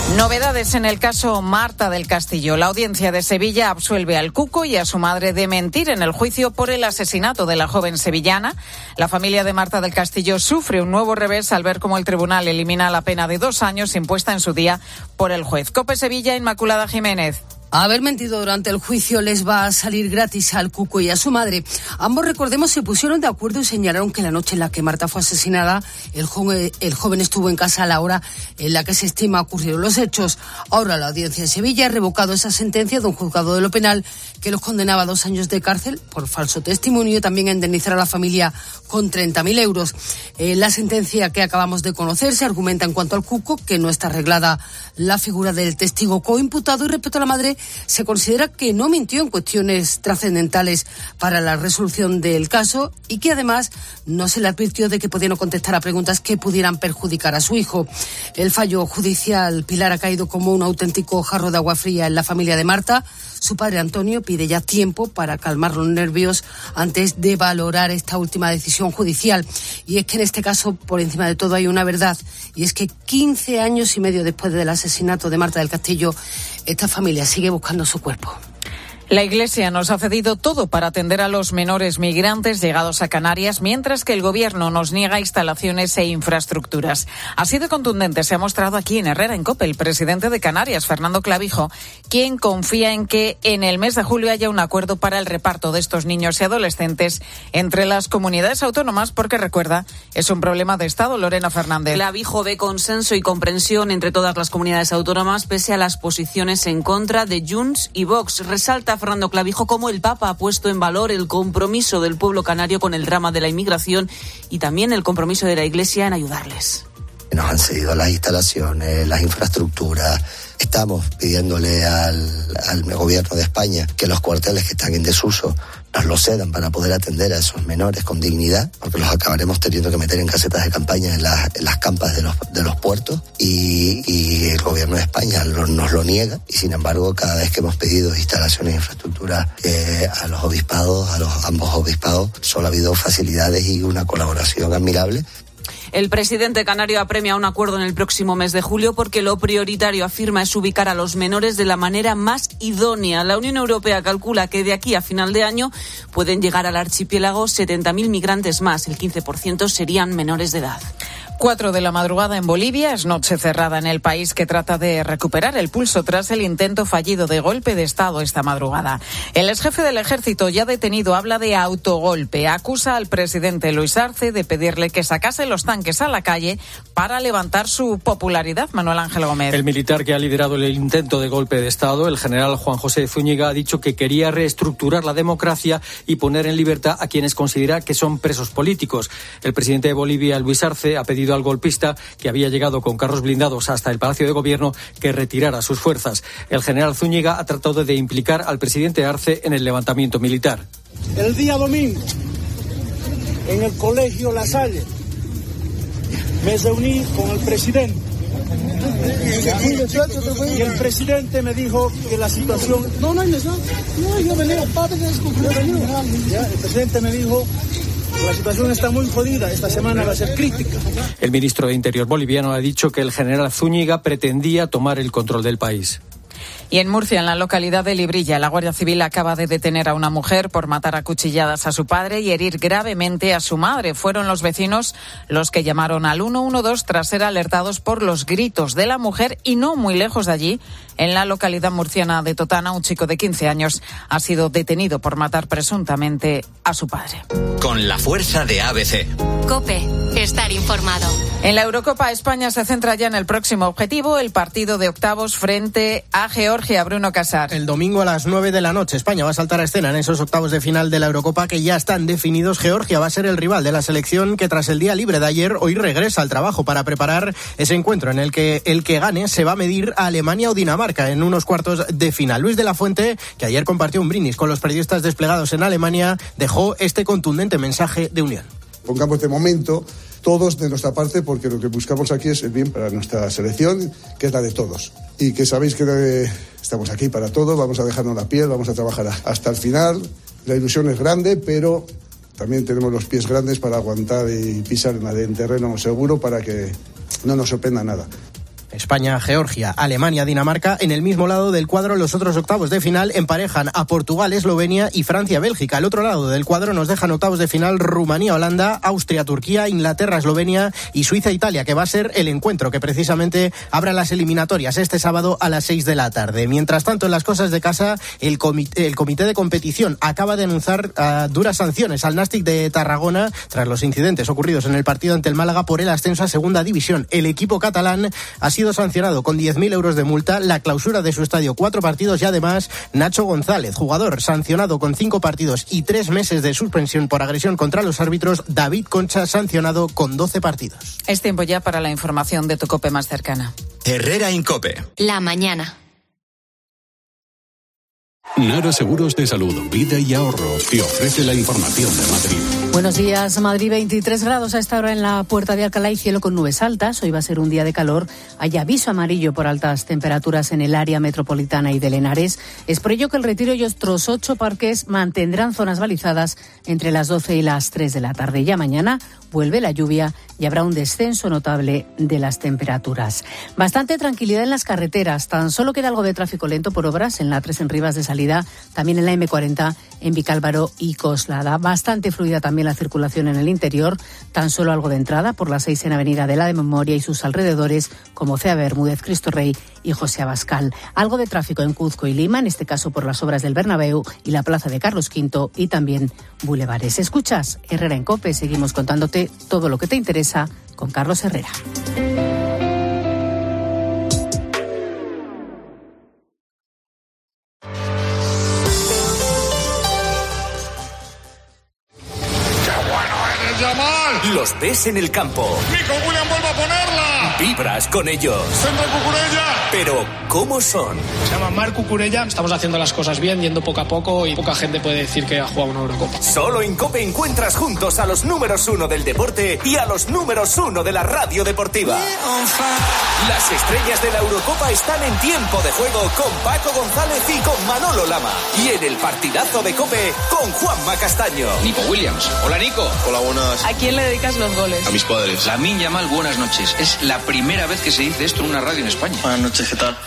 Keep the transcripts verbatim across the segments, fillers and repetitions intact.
Novedades en el caso Marta del Castillo. La audiencia de Sevilla absuelve al Cuco y a su madre de mentir en el juicio por el asesinato de la joven sevillana. La familia de Marta del Castillo sufre un nuevo revés al ver cómo el tribunal elimina la pena de dos años impuesta en su día por el juez. COPE Sevilla, Inmaculada Jiménez. Haber mentido durante el juicio les va a salir gratis al Cuco y a su madre. Ambos, recordemos, se pusieron de acuerdo y señalaron que la noche en la que Marta fue asesinada, el joven, el joven estuvo en casa a la hora en la que se estima ocurrieron los hechos. Ahora la audiencia de Sevilla ha revocado esa sentencia de un juzgado de lo penal que los condenaba a dos años de cárcel por falso testimonio y también a indemnizar a la familia con treinta mil euros. Eh, la sentencia que acabamos de conocer se argumenta en cuanto al Cuco que no está arreglada la figura del testigo coimputado y respecto a la madre se considera que no mintió en cuestiones trascendentales para la resolución del caso y que además no se le advirtió de que podía no contestar a preguntas que pudieran perjudicar a su hijo. El fallo judicial, Pilar, ha caído como un auténtico jarro de agua fría en la familia de Marta. Su padre Antonio pide ya tiempo para calmar los nervios antes de valorar esta última decisión judicial. Y es que en este caso, por encima de todo, hay una verdad, y es que quince años y medio después del asesinato de Marta del Castillo, esta familia sigue buscando su cuerpo. La Iglesia nos ha cedido todo para atender a los menores migrantes llegados a Canarias, mientras que el Gobierno nos niega instalaciones e infraestructuras. Así de contundente se ha mostrado aquí en Herrera, en COPE, el presidente de Canarias, Fernando Clavijo, quien confía en que en el mes de julio haya un acuerdo para el reparto de estos niños y adolescentes entre las comunidades autónomas, porque, recuerda, es un problema de Estado. Lorena Fernández. Clavijo ve consenso y comprensión entre todas las comunidades autónomas, pese a las posiciones en contra de Junts y Vox. Resalta Fernando Clavijo cómo el Papa ha puesto en valor el compromiso del pueblo canario con el drama de la inmigración y también el compromiso de la Iglesia en ayudarles. Nos han cedido las instalaciones, las infraestructuras. Estamos pidiéndole al, al gobierno de España que los cuarteles que están en desuso nos los cedan para poder atender a esos menores con dignidad, porque los acabaremos teniendo que meter en casetas de campaña en las, en las campas de los, de los puertos y, y el gobierno de España lo, nos lo niega y sin embargo cada vez que hemos pedido instalaciones e infraestructuras eh, a los obispados, a los ambos obispados, solo ha habido facilidades y una colaboración admirable. El presidente canario apremia un acuerdo en el próximo mes de julio porque lo prioritario, afirma, es ubicar a los menores de la manera más idónea. La Unión Europea calcula que de aquí a final de año pueden llegar al archipiélago setenta mil migrantes más. El quince por ciento serían menores de edad. Cuatro de la madrugada en Bolivia, es noche cerrada en el país que trata de recuperar el pulso tras el intento fallido de golpe de Estado esta madrugada. El exjefe del ejército, ya detenido, habla de autogolpe. Acusa al presidente Luis Arce de pedirle que sacase los tanques a la calle para levantar su popularidad. Manuel Ángel Gómez. El militar que ha liderado el intento de golpe de Estado, el general Juan José Zúñiga, ha dicho que quería reestructurar la democracia y poner en libertad a quienes considera que son presos políticos. El presidente de Bolivia, Luis Arce, ha pedido al golpista, que había llegado con carros blindados hasta el Palacio de Gobierno, que retirara sus fuerzas. El general Zúñiga ha tratado de implicar al presidente Arce en el levantamiento militar. El día domingo, en el colegio La Salle, me reuní con el presidente. Y el presidente me dijo que la situación... No, no hay necesidad. No, yo venía, padre, el presidente me dijo... La situación está muy jodida, esta semana va a ser crítica. El ministro de Interior boliviano ha dicho que el general Zúñiga pretendía tomar el control del país. Y en Murcia, en la localidad de Librilla, la Guardia Civil acaba de detener a una mujer por matar a cuchilladas a su padre y herir gravemente a su madre. Fueron los vecinos los que llamaron al uno uno dos tras ser alertados por los gritos de la mujer y no muy lejos de allí, en la localidad murciana de Totana, un chico de quince años ha sido detenido por matar presuntamente a su padre. Con la fuerza de A B C. COPE, estar informado. En la Eurocopa, España se centra ya en el próximo objetivo, el partido de octavos frente a Georgia. Bruno Casar. El domingo a las nueve de la noche, España va a saltar a escena en esos octavos de final de la Eurocopa que ya están definidos. Georgia va a ser el rival de la selección que tras el día libre de ayer hoy regresa al trabajo para preparar ese encuentro en el que el que gane se va a medir a Alemania o Dinamarca en unos cuartos de final. Luis de la Fuente, que ayer compartió un brindis con los periodistas desplegados en Alemania, dejó este contundente mensaje de unión. Pongamos de momento todos de nuestra parte, porque lo que buscamos aquí es el bien para nuestra selección, que es la de todos. Y que sabéis que eh, estamos aquí para todo, vamos a dejarnos la piel, vamos a trabajar hasta el final. La ilusión es grande, pero también tenemos los pies grandes para aguantar y pisar en terreno seguro para que no nos sorprenda nada. España, Georgia, Alemania, Dinamarca. En el mismo lado del cuadro, los otros octavos de final emparejan a Portugal, Eslovenia y Francia, Bélgica. Al otro lado del cuadro nos dejan octavos de final Rumanía, Holanda, Austria, Turquía, Inglaterra, Eslovenia y Suiza, Italia, que va a ser el encuentro que precisamente abra las eliminatorias este sábado a las seis de la tarde. Mientras tanto, en las cosas de casa, el comité, el comité de competición acaba de anunciar uh, duras sanciones al Nàstic de Tarragona tras los incidentes ocurridos en el partido ante el Málaga por el ascenso a segunda división. El equipo catalán ha sido sancionado con diez mil euros de multa, la clausura de su estadio, cuatro partidos y además Nacho González, jugador sancionado con cinco partidos y tres meses de suspensión por agresión contra los árbitros. David Concha sancionado con doce partidos. Es tiempo ya para la información de tu COPE más cercana. Herrera Incope. La mañana. Nara Seguros de Salud, Vida y Ahorro te ofrece la información de Madrid. Buenos días, Madrid, veintitrés grados a esta hora en la Puerta de Alcalá y cielo con nubes altas. Hoy va a ser un día de calor. Hay aviso amarillo por altas temperaturas en el área metropolitana y de Henares. Es por ello que el Retiro y otros ocho parques mantendrán zonas balizadas entre las doce y las tres de la tarde. Ya mañana vuelve la lluvia y habrá un descenso notable de las temperaturas. Bastante tranquilidad en las carreteras. Tan solo queda algo de tráfico lento por obras en la A tres en Rivas de salida, también en la eme cuarenta en Vicálvaro y Coslada. Bastante fluida también la circulación en el interior, tan solo algo de entrada por la seis en Avenida de la de Memoria y sus alrededores, como Cea Bermúdez, Cristo Rey y José Abascal. Algo de tráfico en Cuzco y Lima, en este caso por las obras del Bernabéu y la plaza de Carlos quinto y también bulevares. Escuchas Herrera en COPE, seguimos contándote todo lo que te interesa con Carlos Herrera. Los ves en el campo. ¡Nico Williams vuelve a ponerla! Vibras con ellos. ¡Centro Cucurella! Pero, ¿cómo son? Se llama Marc Cucurella. Estamos haciendo las cosas bien, yendo poco a poco y poca gente puede decir que ha jugado una Eurocopa. Solo en COPE encuentras juntos a los números uno del deporte y a los números uno de la radio deportiva. Las estrellas de la Eurocopa están en tiempo de juego con Paco González y con Manolo Lama. Y en el partidazo de COPE con Juanma Castaño. Nico Williams. Hola, Nico. Hola, buenas. ¿A quién le dedicas los goles? A mis padres. Lamine Yamal, buenas noches. Es la primera vez que se dice esto en una radio en España. Buenas noches, ¿qué tal?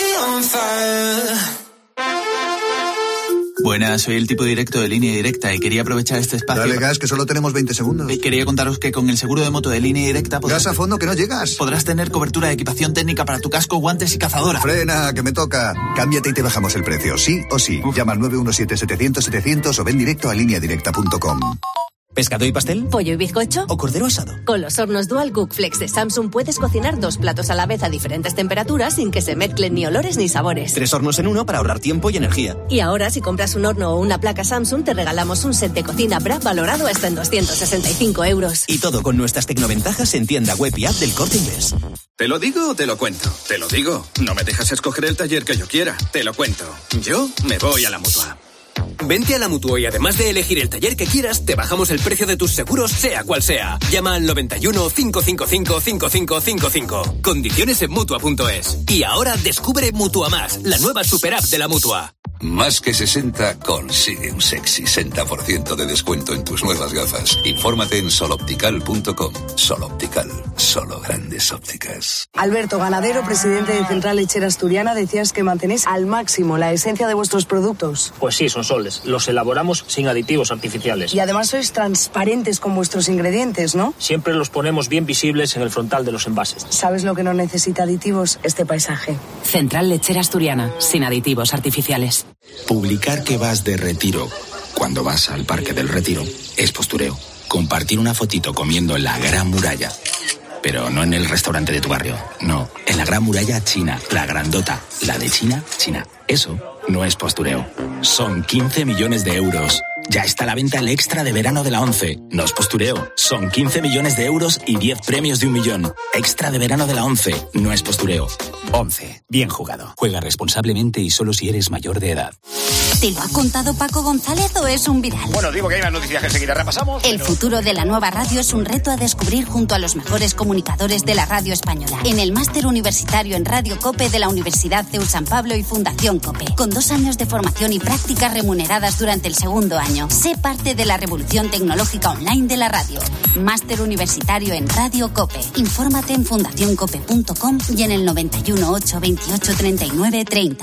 Buenas, soy el tipo directo de Línea Directa y quería aprovechar este espacio. Dale gas, que solo tenemos veinte segundos. Y quería contaros que con el seguro de moto de Línea Directa podrás... Gas a fondo, que no llegas. Podrás tener cobertura de equipación técnica para tu casco, guantes y cazadora. Frena, que me toca. Cámbiate y te bajamos el precio, sí o sí. Uf. Llama al nueve uno siete, setecientos, setecientos o ven directo a línea directa punto com. ¿Pescado y pastel? ¿Pollo y bizcocho? ¿O cordero asado? Con los hornos Dual Cook Flex de Samsung puedes cocinar dos platos a la vez a diferentes temperaturas sin que se mezclen ni olores ni sabores. Tres hornos en uno para ahorrar tiempo y energía. Y ahora, si compras un horno o una placa Samsung, te regalamos un set de cocina Bra valorado hasta en doscientos sesenta y cinco euros. Y todo con nuestras tecnoventajas en tienda web y app del Corte Inglés. ¿Te lo digo o te lo cuento? Te lo digo. No me dejas escoger el taller que yo quiera. Te lo cuento. Yo me voy a la Mutua. Vente a la Mutua y además de elegir el taller que quieras, te bajamos el precio de tus seguros, sea cual sea. Llama al noventa y uno, cinco cinco cinco, cinco cinco cinco cinco. Condiciones en Mutua punto es. Y ahora descubre Mutua Más, la nueva super app de la Mutua. Más que sesenta consigue un sexy sesenta por ciento de descuento en tus nuevas gafas. Infórmate en soloptical punto com. Soloptical, solo grandes ópticas. Alberto Ganadero, presidente de Central Lechera Asturiana, decías que mantenéis al máximo la esencia de vuestros productos. Pues sí, son soles. Los elaboramos sin aditivos artificiales. Y además sois transparentes con vuestros ingredientes, ¿no? Siempre los ponemos bien visibles en el frontal de los envases. ¿Sabes lo que no necesita aditivos? Este paisaje. Central Lechera Asturiana, sin aditivos artificiales. Publicar que vas de retiro cuando vas al Parque del Retiro es postureo. Compartir una fotito comiendo en la Gran Muralla, pero no en el restaurante de tu barrio, no, en la Gran Muralla China, la grandota, la de China, China. Eso no es postureo. Son quince millones de euros. Ya está a la venta el extra de verano de la ONCE. No es postureo. Son quince millones de euros y diez premios de un millón. Extra de verano de la ONCE. No es postureo. once. Bien jugado. Juega responsablemente y solo si eres mayor de edad. ¿Te lo ha contado Paco González o es un viral? Bueno, digo que hay más noticias que enseguida repasamos. El pero... futuro de la nueva radio es un reto a descubrir junto a los mejores comunicadores de la radio española. En el máster universitario en Radio COPE de la Universidad C E U San Pablo y Fundación COPE. Con dos años de formación y prácticas remuneradas durante el segundo año. Sé parte de la revolución tecnológica online de la radio. Máster universitario en Radio COPE. Infórmate en fundación cope punto com y en el noventa y uno, ocho, veintiocho, treinta y nueve, treinta.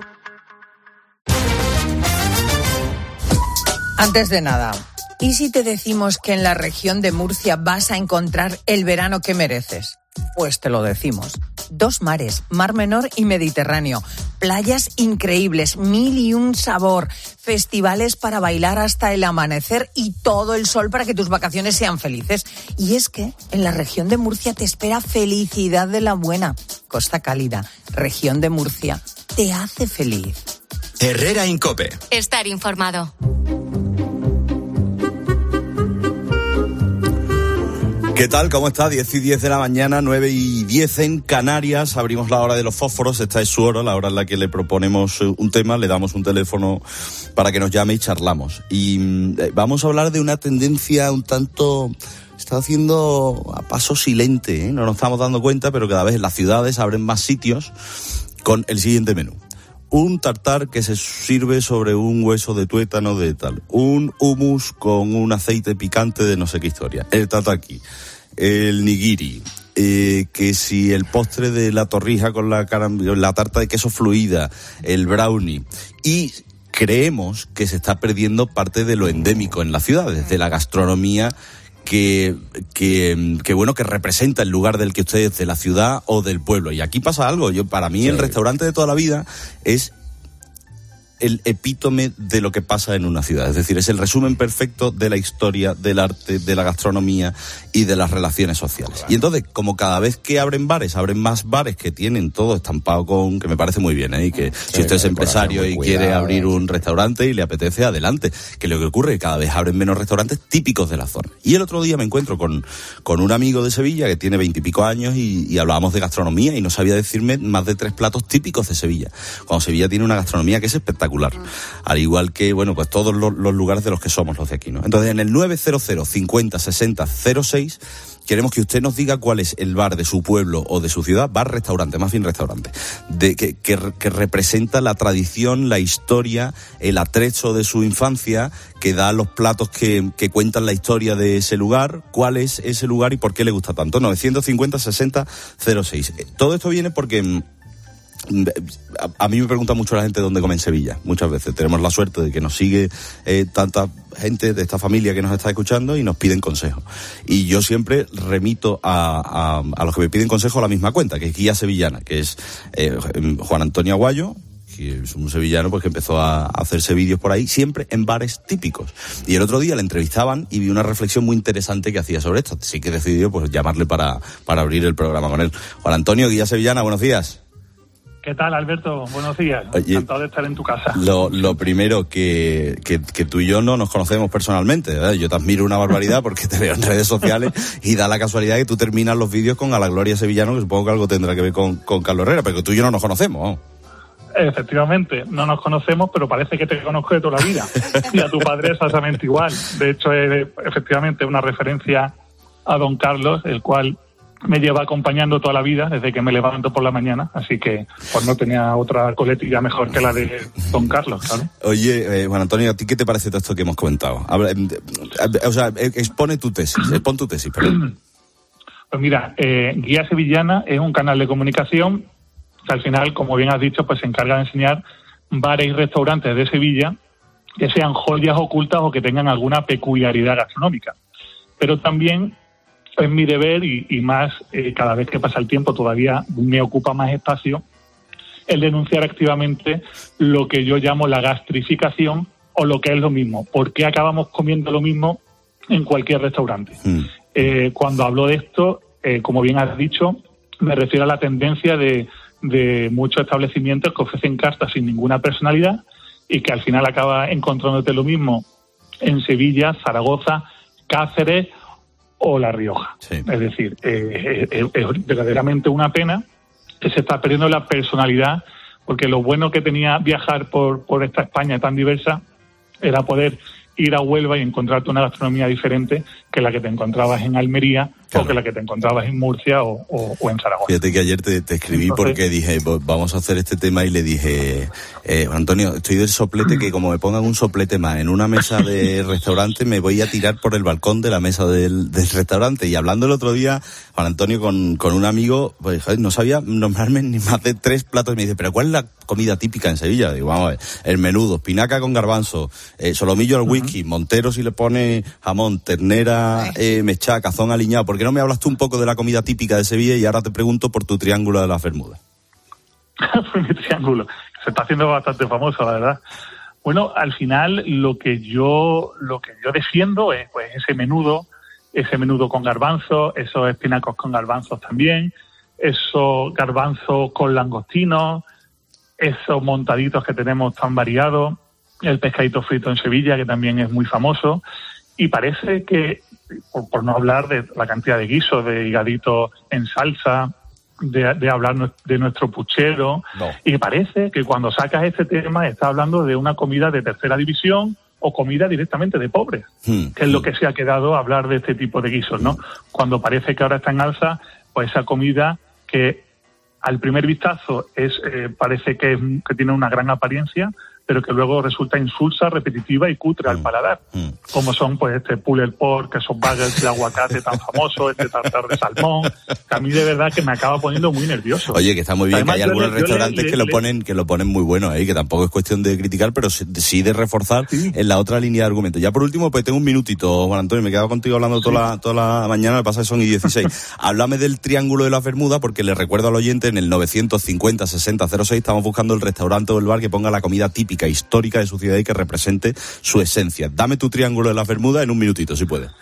Antes de nada, ¿y si te decimos que en la región de Murcia vas a encontrar el verano que mereces? Pues te lo decimos. Dos mares, Mar Menor y Mediterráneo. Playas increíbles, mil y un sabor. Festivales para bailar hasta el amanecer y todo el sol para que tus vacaciones sean felices. Y es que en la región de Murcia te espera felicidad de la buena. Costa Cálida, región de Murcia, te hace feliz. Herrera Incope. Estar informado. ¿Qué tal? ¿Cómo está? diez y diez de la mañana, nueve y diez en Canarias. Abrimos la hora de los fósforos. Esta es su hora, la hora en la que le proponemos un tema, le damos un teléfono para que nos llame y charlamos. Y vamos a hablar de una tendencia un tanto... está haciendo a paso silente, ¿eh? No nos estamos dando cuenta, pero cada vez en las ciudades abren más sitios con el siguiente menú. Un tartar que se sirve sobre un hueso de tuétano de tal. Un hummus con un aceite picante de no sé qué historia. El tataki. El nigiri. Eh, que si el postre de la torrija con la, caram- la tarta de queso fluida. El brownie. Y creemos que se está perdiendo parte de lo endémico en las ciudades, de la gastronomía que, que, que bueno, que representa el lugar del que usted es, de la ciudad o del pueblo. Y aquí pasa algo. Yo, para mí, sí. El restaurante de toda la vida es el epítome de lo que pasa en una ciudad. Es decir, es el resumen perfecto de la historia, del arte, de la gastronomía y de las relaciones sociales. Y entonces, como cada vez que abren bares, abren más bares que tienen todo estampado con... que me parece muy bien, ¿eh? Y que sí, si usted es empresario y cuidado, quiere abrir un restaurante y le apetece, adelante. Que lo que ocurre es que cada vez abren menos restaurantes típicos de la zona. Y el otro día me encuentro con, con un amigo de Sevilla que tiene veintipico años y, y hablábamos de gastronomía y no sabía decirme más de tres platos típicos de Sevilla. Cuando Sevilla tiene una gastronomía que es espectacular. Al igual que, bueno, pues todos los, los lugares de los que somos los de aquí, ¿no? Entonces, en el nueve cero cero, cincuenta, sesenta, cero seis queremos que usted nos diga cuál es el bar de su pueblo o de su ciudad, bar, restaurante, más bien restaurante, de, que, que, que representa la tradición, la historia, el atrecho de su infancia, que da los platos que, que cuentan la historia de ese lugar, cuál es ese lugar y por qué le gusta tanto. novecientos cincuenta, sesenta, cero seis. Todo esto viene porque... a mí me pregunta mucho la gente dónde come en Sevilla. Muchas veces tenemos la suerte de que nos sigue eh, tanta gente de esta familia que nos está escuchando y nos piden consejos. Y yo siempre remito a, a, a los que me piden consejos a la misma cuenta, que es Guía Sevillana, que es eh, Juan Antonio Aguayo, que es un sevillano pues que empezó a hacerse vídeos por ahí, siempre en bares típicos. Y el otro día le entrevistaban y vi una reflexión muy interesante que hacía sobre esto. Así que decidió pues llamarle para, para abrir el programa con él. Juan Antonio, Guía Sevillana, buenos días. ¿Qué tal, Alberto? Buenos días. Oye, encantado de estar en tu casa. Lo, lo primero, que, que, que tú y yo no nos conocemos personalmente, ¿verdad? Yo te admiro una barbaridad porque te veo en redes sociales y da la casualidad que tú terminas los vídeos con A la Gloria Sevillano, que supongo que algo tendrá que ver con, con Carlos Herrera, pero tú y yo no nos conocemos, ¿no? Efectivamente, no nos conocemos, pero parece que te conozco de toda la vida. Y a tu padre exactamente igual. De hecho, es efectivamente una referencia a don Carlos, el cual... me lleva acompañando toda la vida desde que me levanto por la mañana, así que pues no tenía otra coletilla mejor que la de don Carlos, ¿sabes? Oye, eh, Juan Antonio, ¿a ti qué te parece todo esto que hemos comentado? Habla, eh, eh, o sea, expone tu tesis, expon tu tesis, perdón. Pues mira, eh, Guía Sevillana es un canal de comunicación que al final, como bien has dicho, pues se encarga de enseñar bares y restaurantes de Sevilla que sean joyas ocultas o que tengan alguna peculiaridad gastronómica. Pero también es mi deber y, y más, eh, cada vez que pasa el tiempo todavía me ocupa más espacio el denunciar activamente lo que yo llamo la gastrificación o lo que es lo mismo. ¿Por qué acabamos comiendo lo mismo en cualquier restaurante? Mm. Eh, cuando hablo de esto, eh, como bien has dicho, me refiero a la tendencia de, de muchos establecimientos que ofrecen cartas sin ninguna personalidad y que al final acaba encontrándote lo mismo en Sevilla, Zaragoza, Cáceres o La Rioja. Sí. Es decir, eh, es, es verdaderamente una pena que se está perdiendo la personalidad, porque lo bueno que tenía viajar por, por esta España tan diversa era poder ir a Huelva y encontrarte una gastronomía diferente que la que te encontrabas en Almería, claro, o que la que te encontrabas en Murcia o, o, o en Zaragoza. Fíjate que ayer te, te escribí Entonces, porque dije, vamos a hacer este tema y le dije, eh, Antonio, estoy del soplete que como me pongan un soplete más en una mesa de restaurante me voy a tirar por el balcón de la mesa del, del restaurante. Y hablando el otro día, Juan Antonio, con, con un amigo, pues joder, no sabía nombrarme ni más de tres platos. Y me dice, ¿pero cuál es la comida típica en Sevilla? Digo, vamos a ver, el menudo, espinaca con garbanzo, eh, solomillo al whisky, uh-huh. Montero si le pone jamón, ternera eh, mechá, cazón aliñado. ¿Por qué no me hablas tú un poco de la comida típica de Sevilla? Y ahora te pregunto por tu triángulo de las Bermudas. Pues mi triángulo, se está haciendo bastante famoso, la verdad. Bueno, al final lo que yo lo que yo defiendo es pues ese menudo, ese menudo con garbanzos, esos espinacos con garbanzos también, esos garbanzos con langostinos, esos montaditos que tenemos tan variados, el pescadito frito en Sevilla, que también es muy famoso, y parece que, por, por no hablar de la cantidad de guisos, de higaditos en salsa, de, de hablar de nuestro puchero, no. Y parece que cuando sacas este tema estás hablando de una comida de tercera división o comida directamente de pobres, hmm. que es lo que se ha quedado hablar de este tipo de guisos, ¿no? Cuando parece que ahora está en alza, pues esa comida que al primer vistazo es eh, parece que, es, que tiene una gran apariencia, pero que luego resulta insulsa, repetitiva y cutre mm. al paladar, mm. como son pues este pulled pork, esos bagels de aguacate tan famosos, este tartar de salmón, que a mí de verdad que me acaba poniendo muy nervioso. Oye, que está muy bien, Además, que hay algunos le, restaurantes le, que le, lo ponen que lo ponen muy bueno ahí, que tampoco es cuestión de criticar, pero sí de reforzar sí. en la otra línea de argumentos. Ya por último, pues tengo un minutito, Juan Antonio, me he quedado contigo hablando sí. toda, la, toda la mañana, me pasa que son y dieciséis. Háblame del Triángulo de las Bermudas, porque le recuerdo al oyente, en el novecientos cincuenta sesenta cero seis estamos buscando el restaurante o el bar que ponga la comida típica, histórica de su ciudad y que represente su esencia. Dame tu Triángulo de las Bermudas en un minutito, si puedes.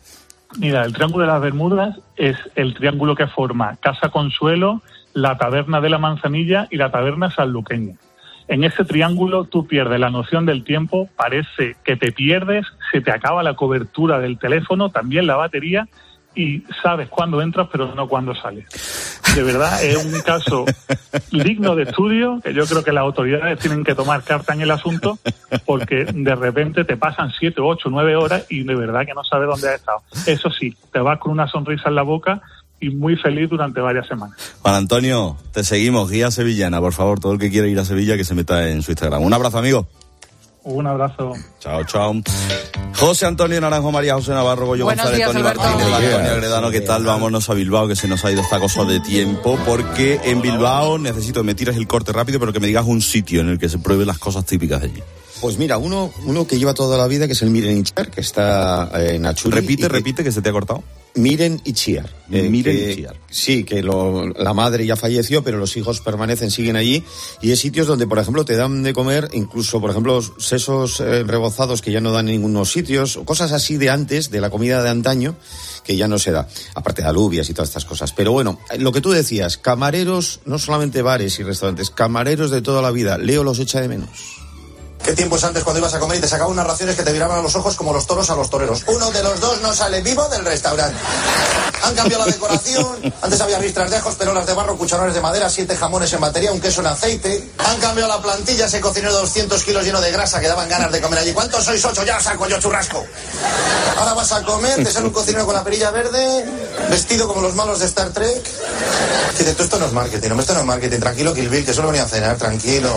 Mira, el Triángulo de las Bermudas es el triángulo que forma Casa Consuelo, la Taberna de la Manzanilla y la Taberna Sanluqueña. En ese triángulo tú pierdes la noción del tiempo, parece que te pierdes, se te acaba la cobertura del teléfono, también la batería, y sabes cuándo entras pero no cuándo sales. De verdad es un caso digno de estudio, que yo creo que las autoridades tienen que tomar carta en el asunto, porque de repente te pasan siete, ocho, nueve horas y de verdad que no sabes dónde has estado. Eso sí, te vas con una sonrisa en la boca y muy feliz durante varias semanas. Juan Antonio, te seguimos, guía sevillana, por favor, todo el que quiera ir a Sevilla que se meta en su Instagram. Un abrazo, amigo. Un abrazo. Chao, chao. José Antonio Naranjo, María José Navarro, Goyo Buenos González, días, Tony Martínez, Antonio Agredano, ¿qué tal? Vámonos a Bilbao, que se nos ha ido esta cosa de tiempo, porque en Bilbao necesito que me tires el corte rápido, pero que me digas un sitio en el que se prueben las cosas típicas de allí. Pues mira, uno uno que lleva toda la vida, que es el Miren Itziar, que está en Achuri. Repite, que, repite, que se te ha cortado. Miren Itziar. Eh, Miren Itziar. Sí, que lo, la madre ya falleció, pero los hijos permanecen, siguen allí. Y es sitios donde, por ejemplo, te dan de comer, incluso, por ejemplo, sesos eh, rebozados que ya no dan en ningunos sitios, o cosas así de antes, de la comida de antaño, que ya no se da. Aparte de alubias y todas estas cosas. Pero bueno, lo que tú decías, camareros, no solamente bares y restaurantes, camareros de toda la vida. Leo los echa de menos. ¿Qué tiempos antes cuando ibas a comer y te sacaban unas raciones que te miraban a los ojos como los toros a los toreros? Uno de los dos no sale vivo del restaurante. Han cambiado la decoración, antes había ristras de ajos, perolas de barro, cucharones de madera, siete jamones en batería, un queso en aceite. Han cambiado la plantilla, ese cocinero de doscientos kilos lleno de grasa que daban ganas de comer allí. ¿Cuántos sois? Ocho, ya saco yo churrasco. Ahora vas a comer, te sale un cocinero con la perilla verde, vestido como los malos de Star Trek. Dices, tú esto no es marketing, no, esto no es marketing, tranquilo Kill Bill, que solo venía a cenar, tranquilo.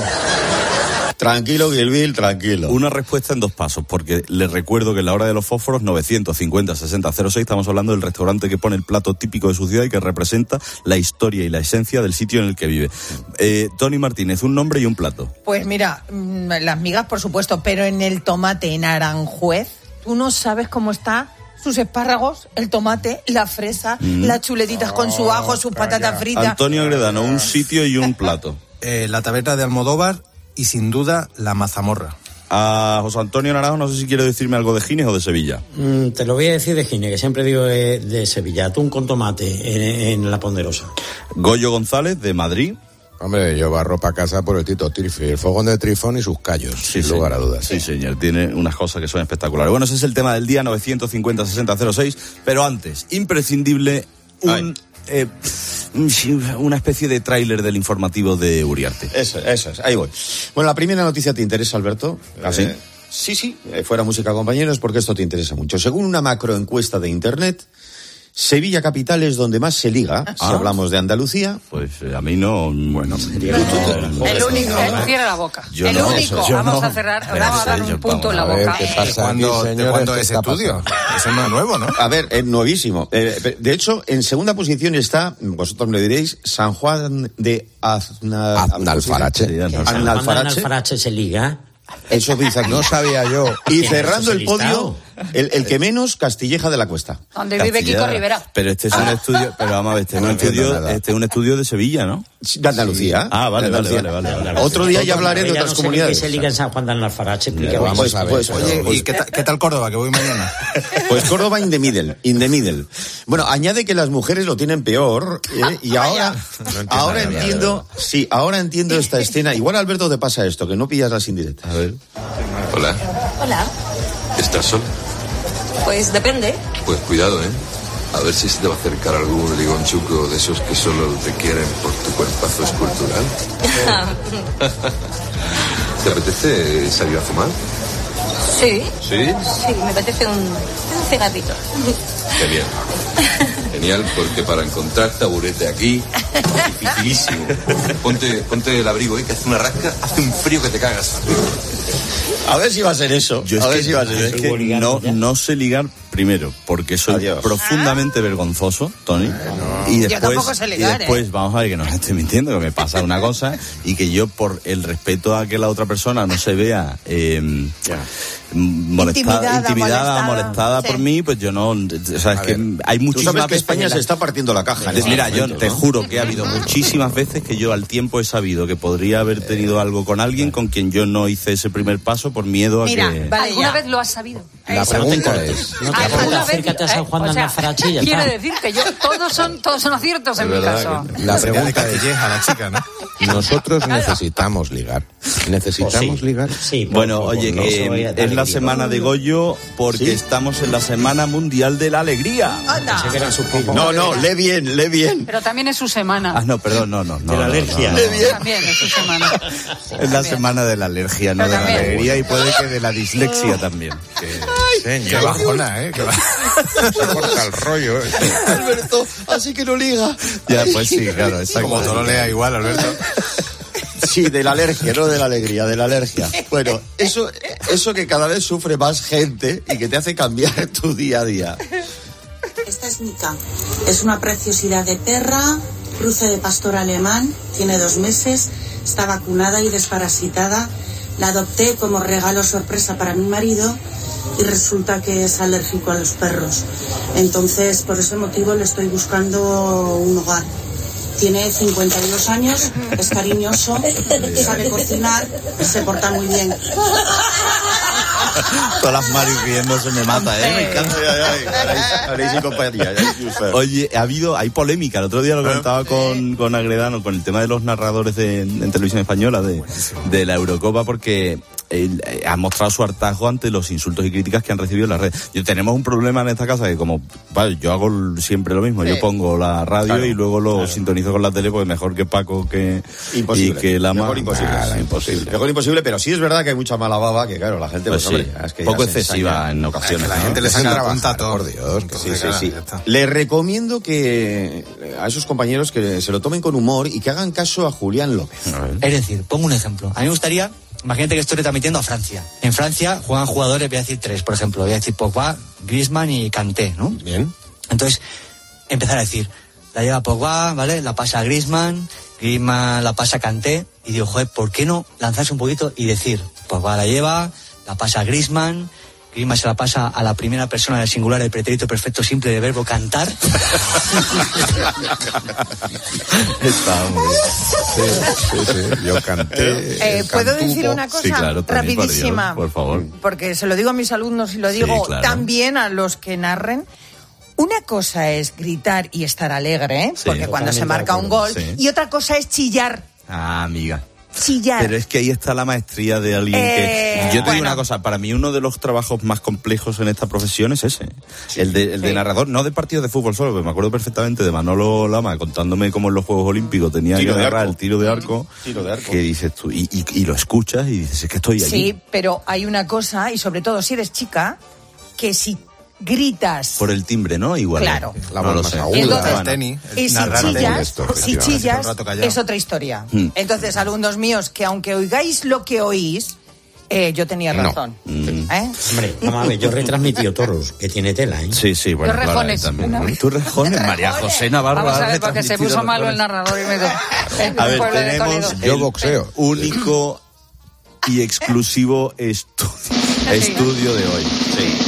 Tranquilo, Gilville, tranquilo. Una respuesta en dos pasos, porque les recuerdo que en la hora de los fósforos, novecientos cincuenta sesenta cero seis, estamos hablando del restaurante que pone el plato típico de su ciudad y que representa la historia y la esencia del sitio en el que vive. Eh, Tony Martínez, un nombre y un plato. Pues mira, las migas, por supuesto, pero en el tomate en Aranjuez, tú no sabes cómo está sus espárragos, el tomate, la fresa, mm. las chuletitas oh, con su ajo, sus calla. patatas fritas. Antonio Agredano, un sitio y un plato. Eh, la taberna de Almodóvar y sin duda la mazamorra. A José Antonio Naranjo, no sé si quiere decirme algo de Gines o de Sevilla. Mm, te lo voy a decir de Gines, que siempre digo de, de Sevilla. Atún con tomate en, en la Ponderosa. Goyo González, de Madrid. Hombre, yo barro para casa por el Tito Trifi, el fogón de Trifón y sus callos, sí, sin lugar a dudas. Sí, señor, tiene unas cosas que son espectaculares. Bueno, ese es el tema del día, novecientos cincuenta sesenta cero seis, pero antes, imprescindible, un... Ay. eh, una especie de tráiler del informativo de Uriarte. Eso, eso es, ahí voy. Bueno, la primera noticia te interesa, Alberto. ¿Ah, sí? Eh, sí, sí, eh, fuera música, compañeros, porque esto te interesa mucho. Según una macroencuesta de Internet, Sevilla capital es donde más se liga, ah, si hablamos de Andalucía. Pues eh, a mí no, bueno. El único, cierra la boca. Yo el no, único, yo vamos no. a cerrar, vamos a dar un punto en la boca. ¿Qué pasa ¿Cuándo, aquí, señores? ¿cuándo ¿Qué es está estudio? pasando? Eso no es nuevo, ¿no? A ver, es nuevísimo. Eh, de hecho, en segunda posición está, vosotros me diréis, San Juan de Azna... Aznalfarache. San Juan de Aznalfarache se liga. Eso dice aquí. No sabía yo. Y cerrando el podio, el, el que menos, Castilleja de la Cuesta. Donde vive Castilla, Kiko Rivera. Pero este es un estudio, pero vamos a ver, este es un estudio, este es un estudio de Sevilla, ¿no? De Andalucía. Ah, vale, de Andalucía. vale, vale, vale, vale. Otro día ya hablaré de otras no comunidades. Que se liga en San Juan de Aznalfarache. Vamos Pues, a ver. pues, pero- Oye, pues- ¿y qué tal, qué tal Córdoba? Que voy mañana. Pues Córdoba in the middle, in the middle. Bueno, añade que las mujeres lo tienen peor, ¿eh? Y ahora, ahora nada, entiendo, sí, ahora entiendo esta escena. Igual, Alberto, te pasa esto, que no pillas las indirectas. A ver. Hola, Hola, ¿estás sola? pues depende. Pues cuidado, ¿eh? A ver si se te va a acercar algún ligonchuco de esos que solo te quieren por tu cuerpazo escultural. ¿Te apetece salir a fumar? Sí, ¿Sí? sí, me apetece un, un cigarrito. Genial. Genial, porque para encontrar taburete aquí, dificilísimo. Ponte, ponte el abrigo, ¿eh? Que hace una rasca, hace un frío que te cagas. A ver si va a ser eso. Yo es a ver que, si va a ser es eso. que no, no sé ligar primero, porque soy Adiós. profundamente vergonzoso, Tony. Y Yo después, tampoco sé ligar, y después ¿eh? vamos a ver que no me estoy mintiendo, que me pasa una cosa y que yo por el respeto a que la otra persona no se vea eh, molestada, Intimidada, intimidada, molestada, molestada, por sí. mí, pues yo no, o sea, es que hay Tú muchísimas sabes que veces España en la- se está partiendo la caja. en de- estos Mira, yo momentos, te ¿no? juro que ha habido muchísimas veces que yo al tiempo he sabido que podría haber tenido algo con alguien con quien yo no hice ese primer paso por miedo a Mira, que... vale, ¿Alguna ya. vez lo has sabido? La Eso. pregunta es... No te ¿Alguna preocupes, vez? acércate a San Juan de Eh, o sea, Aznalfarache y ya quiero está. decir que yo, todos son, todos son aciertos en mi caso. La pregunta es... Castilleja, la chica, ¿no? Nosotros necesitamos ligar. ¿Necesitamos Sí. ligar? Sí, por- Bueno, por- oye, por- que no soy de es la alegría. semana de Goyo porque ¿Sí? estamos en la Semana Mundial de la Alegría. Anda. Sé que era su pico. No, no, lee bien, lee bien. Pero también es su semana. Ah, no, perdón, no, no. no De la no, alergia. no, no. Lee bien. También es su semana. Es la semana de la alergia, no Pero de la también. alegría y puede que de la dislexia también. Que- Qué bajona, ¿eh? Qué bajona. Se corta el rollo. ¿eh? Alberto, así que no liga. Ya, pues sí, claro, exacto. Como tú lo leas igual, Alberto. Sí, de la alergia, no de la alegría, de la alergia. Bueno, eso, eso que cada vez sufre más gente y que te hace cambiar tu día a día. Esta es Nika. Es una preciosidad de perra, cruce de pastor alemán, tiene dos meses, está vacunada y desparasitada. La adopté como regalo sorpresa para mi marido y resulta que es alérgico a los perros. Entonces, por ese motivo le estoy buscando un hogar. Tiene cincuenta y dos años, es cariñoso, sabe cocinar, se porta muy bien. Todas las maris riéndose me mata, ¿eh? Me encanta. Haréis sin compañía. Oye, ha habido, hay polémica. El otro día lo comentaba con, con Agredano, con el tema de los narradores de, en televisión española de, de la Eurocopa, porque él, eh, ha mostrado su hartazgo ante los insultos y críticas que han recibido en las redes. Yo, tenemos un problema en esta casa que como, vale, yo hago siempre lo mismo. Sí. Yo pongo la radio Claro, y luego lo claro. sintonizo con la tele, pues mejor que Paco que, Imposible. y que Lama. Mejor imposible. Nada, imposible. Mejor imposible, pero sí es verdad que hay mucha mala baba, que claro, la gente, pues, Pues sí, hombre, es que poco ya se excesiva ensaña. en ocasiones. La ¿no? gente le Dejen saca la trabajar, punta a todo. por Dios. Sí, sí, Venga, sí. ya está. Le recomiendo que a esos compañeros que se lo tomen con humor y que hagan caso a Julián López. Es decir, pongo un ejemplo. A mí me gustaría, imagínate que estoy retransmitiendo a Francia. En Francia juegan jugadores, voy a decir tres, por ejemplo. Voy a decir Pogba, Griezmann y Kanté, ¿no? Bien. Entonces, empezar a decir, la lleva Pogba, ¿vale? La pasa a Griezmann, Griezmann la pasa a Kanté. Y digo, joder, ¿por qué no lanzarse un poquito y decir, Pogba la lleva, la pasa a Griezmann, Griezmann se la pasa a la primera persona del singular, el pretérito perfecto simple del verbo cantar. Está muy bien. Sí, sí, sí. Yo canté. Eh, ¿Puedo cantuvo. decir una cosa Sí, claro, Tony, por rapidísima? Dios, por favor. Porque se lo digo a mis alumnos y lo Sí, digo claro. también a los que narren. Una cosa es gritar y estar alegre, ¿eh? Sí, porque cuando se totalmente marca de un acuerdo, gol, sí. y otra cosa es chillar. Ah, amiga. chillar. Pero es que ahí está la maestría de alguien Eh, que... Yo te bueno. digo una cosa, para mí uno de los trabajos más complejos en esta profesión es ese. Sí. El, de, el de Sí. narrador, no de partidos de fútbol solo, pero me acuerdo perfectamente de Manolo Lama contándome cómo en los Juegos Olímpicos tenía Tiro que de narrar arco. el tiro de arco. Tiro de arco. Que dices tú, y, y, y lo escuchas y dices, es que estoy allí. Sí, pero hay una cosa, y sobre todo si eres chica, que si gritas... Por el timbre, ¿no? Igual. Claro. La no lo sé. Entonces, Bueno. y si narrar chillas, esto, si efectivamente. chillas, Un rato callado. es otra historia. Mm. Entonces, alumnos míos, que aunque oigáis lo que oís, eh, yo tenía No. razón. Mm. ¿Eh? Hombre, vamos a ver, yo he retransmitido toros, que tiene tela, ¿eh? Sí, sí, bueno, Yo claro, rejones, ahí también. una vez. Tú rejones, María José Navarro. Vamos a ha ver, porque se retransmitido puso malo el rejones. narrador y me dijo... A ver, tenemos Yo el boxeo. único y exclusivo estu- estudio de hoy. Sí.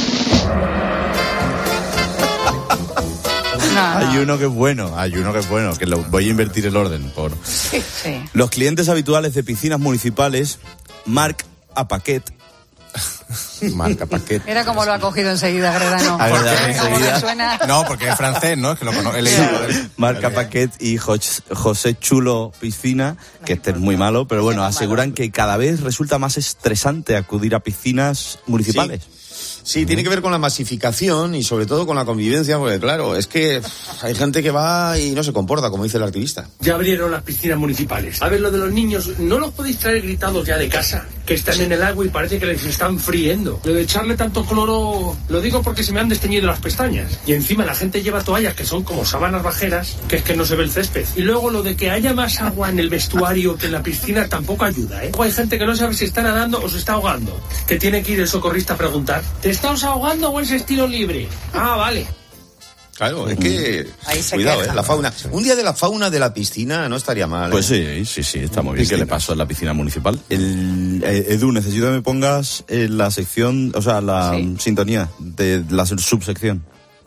No, no. Hay uno que es bueno, hay uno que es bueno, que lo, voy a invertir el orden. Por... Sí, sí. Los clientes habituales de piscinas municipales, Marc Apaquet. Marca Paquet. Mira cómo lo ha cogido enseguida, Gredano. A ver, Porque enseguida. como le suena... No, porque es francés, ¿no? Es que lo conozco. He leído. Marc Apaquet y Jos- José Chulo Piscina, que este es muy malo, pero bueno, aseguran que cada vez resulta más estresante acudir a piscinas municipales. Sí, tiene que ver con la masificación y sobre todo con la convivencia, porque claro, es que pff, hay gente que va y no se comporta, como dice el activista. Ya abrieron las piscinas municipales. A ver, lo de los niños, ¿no los podéis traer gritados ya de casa? Que están en el agua y parece que les están friendo. Lo de echarle tanto cloro, lo digo porque se me han desteñido las pestañas. Y encima la gente lleva toallas que son como sábanas bajeras, que es que no se ve el césped. Y luego lo de que haya más agua en el vestuario que en la piscina tampoco ayuda, ¿eh? O hay gente que no sabe si está nadando o se está ahogando. Que tiene que ir el socorrista a preguntar, ¿te estás ahogando o es estilo libre? Ah, vale. Claro, es que... Ahí se Cuidado, queja. eh, la fauna. Un día de la fauna de la piscina no estaría mal. Pues ¿eh? sí, sí, sí, está muy bien. ¿Qué le pasó en la piscina municipal? El, eh, Edu, necesito que me pongas en la sección, o sea, la Sí. sintonía de la subsección.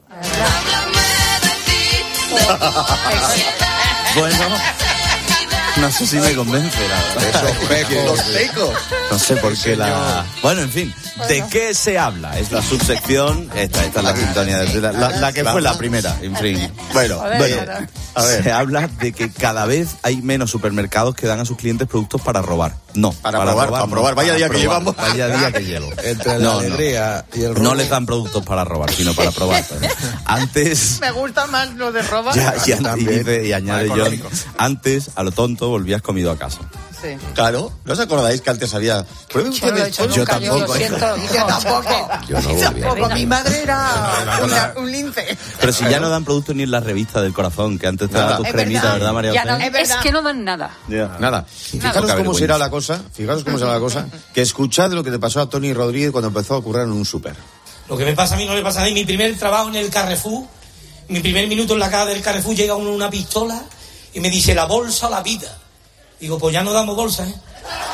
Bueno, no sé si me convence, la verdad. Esos pecos. Los pecos. No sé por qué la... Bueno, en fin, ¿de qué se habla? Es la subsección, esta, esta es la sintonía, de la, la, la que fue la primera, en fin. Bueno, Joder, bueno, joder. a ver. Se habla de que cada vez hay menos supermercados que dan a sus clientes productos para robar. No, Para probar, para no, probar. Vaya día que llevamos. Vaya día que llevo. Entre la No, no. alegría y el robo. No les dan productos para robar, sino para probar. Antes... Me gusta más lo de roba. Ya, ya, y, También. dice- y añade Más John, económico. antes, a lo tonto, volvías comido a casa. Sí. Claro, ¿no os acordáis que antes había... Pruebe Yo no lo he ustedes... hecho Yo nunca, yo lo tampoco. siento. Yo tampoco. Yo no volví. Tampoco. Mi madre era una- un lince. Pero si ya no dan productos ni en la revista del corazón, que antes te daban Nada. tus Es cremitas, verdad. ¿verdad, María Ya José? no- Es verdad. Es que no dan nada. Ya. Nada. Fijaros Poca cómo vergüenza. será la cosa, fijaros cómo será la cosa, que escuchad lo que te pasó a Tony Rodríguez cuando empezó a ocurrir en un súper. Lo que me pasa a mí no le pasa a nadie. Mi primer trabajo en el Carrefour, mi primer minuto en la caja del Carrefour, llega uno una pistola y me dice, la bolsa, la vida. Digo, pues ya no damos bolsa, ¿eh?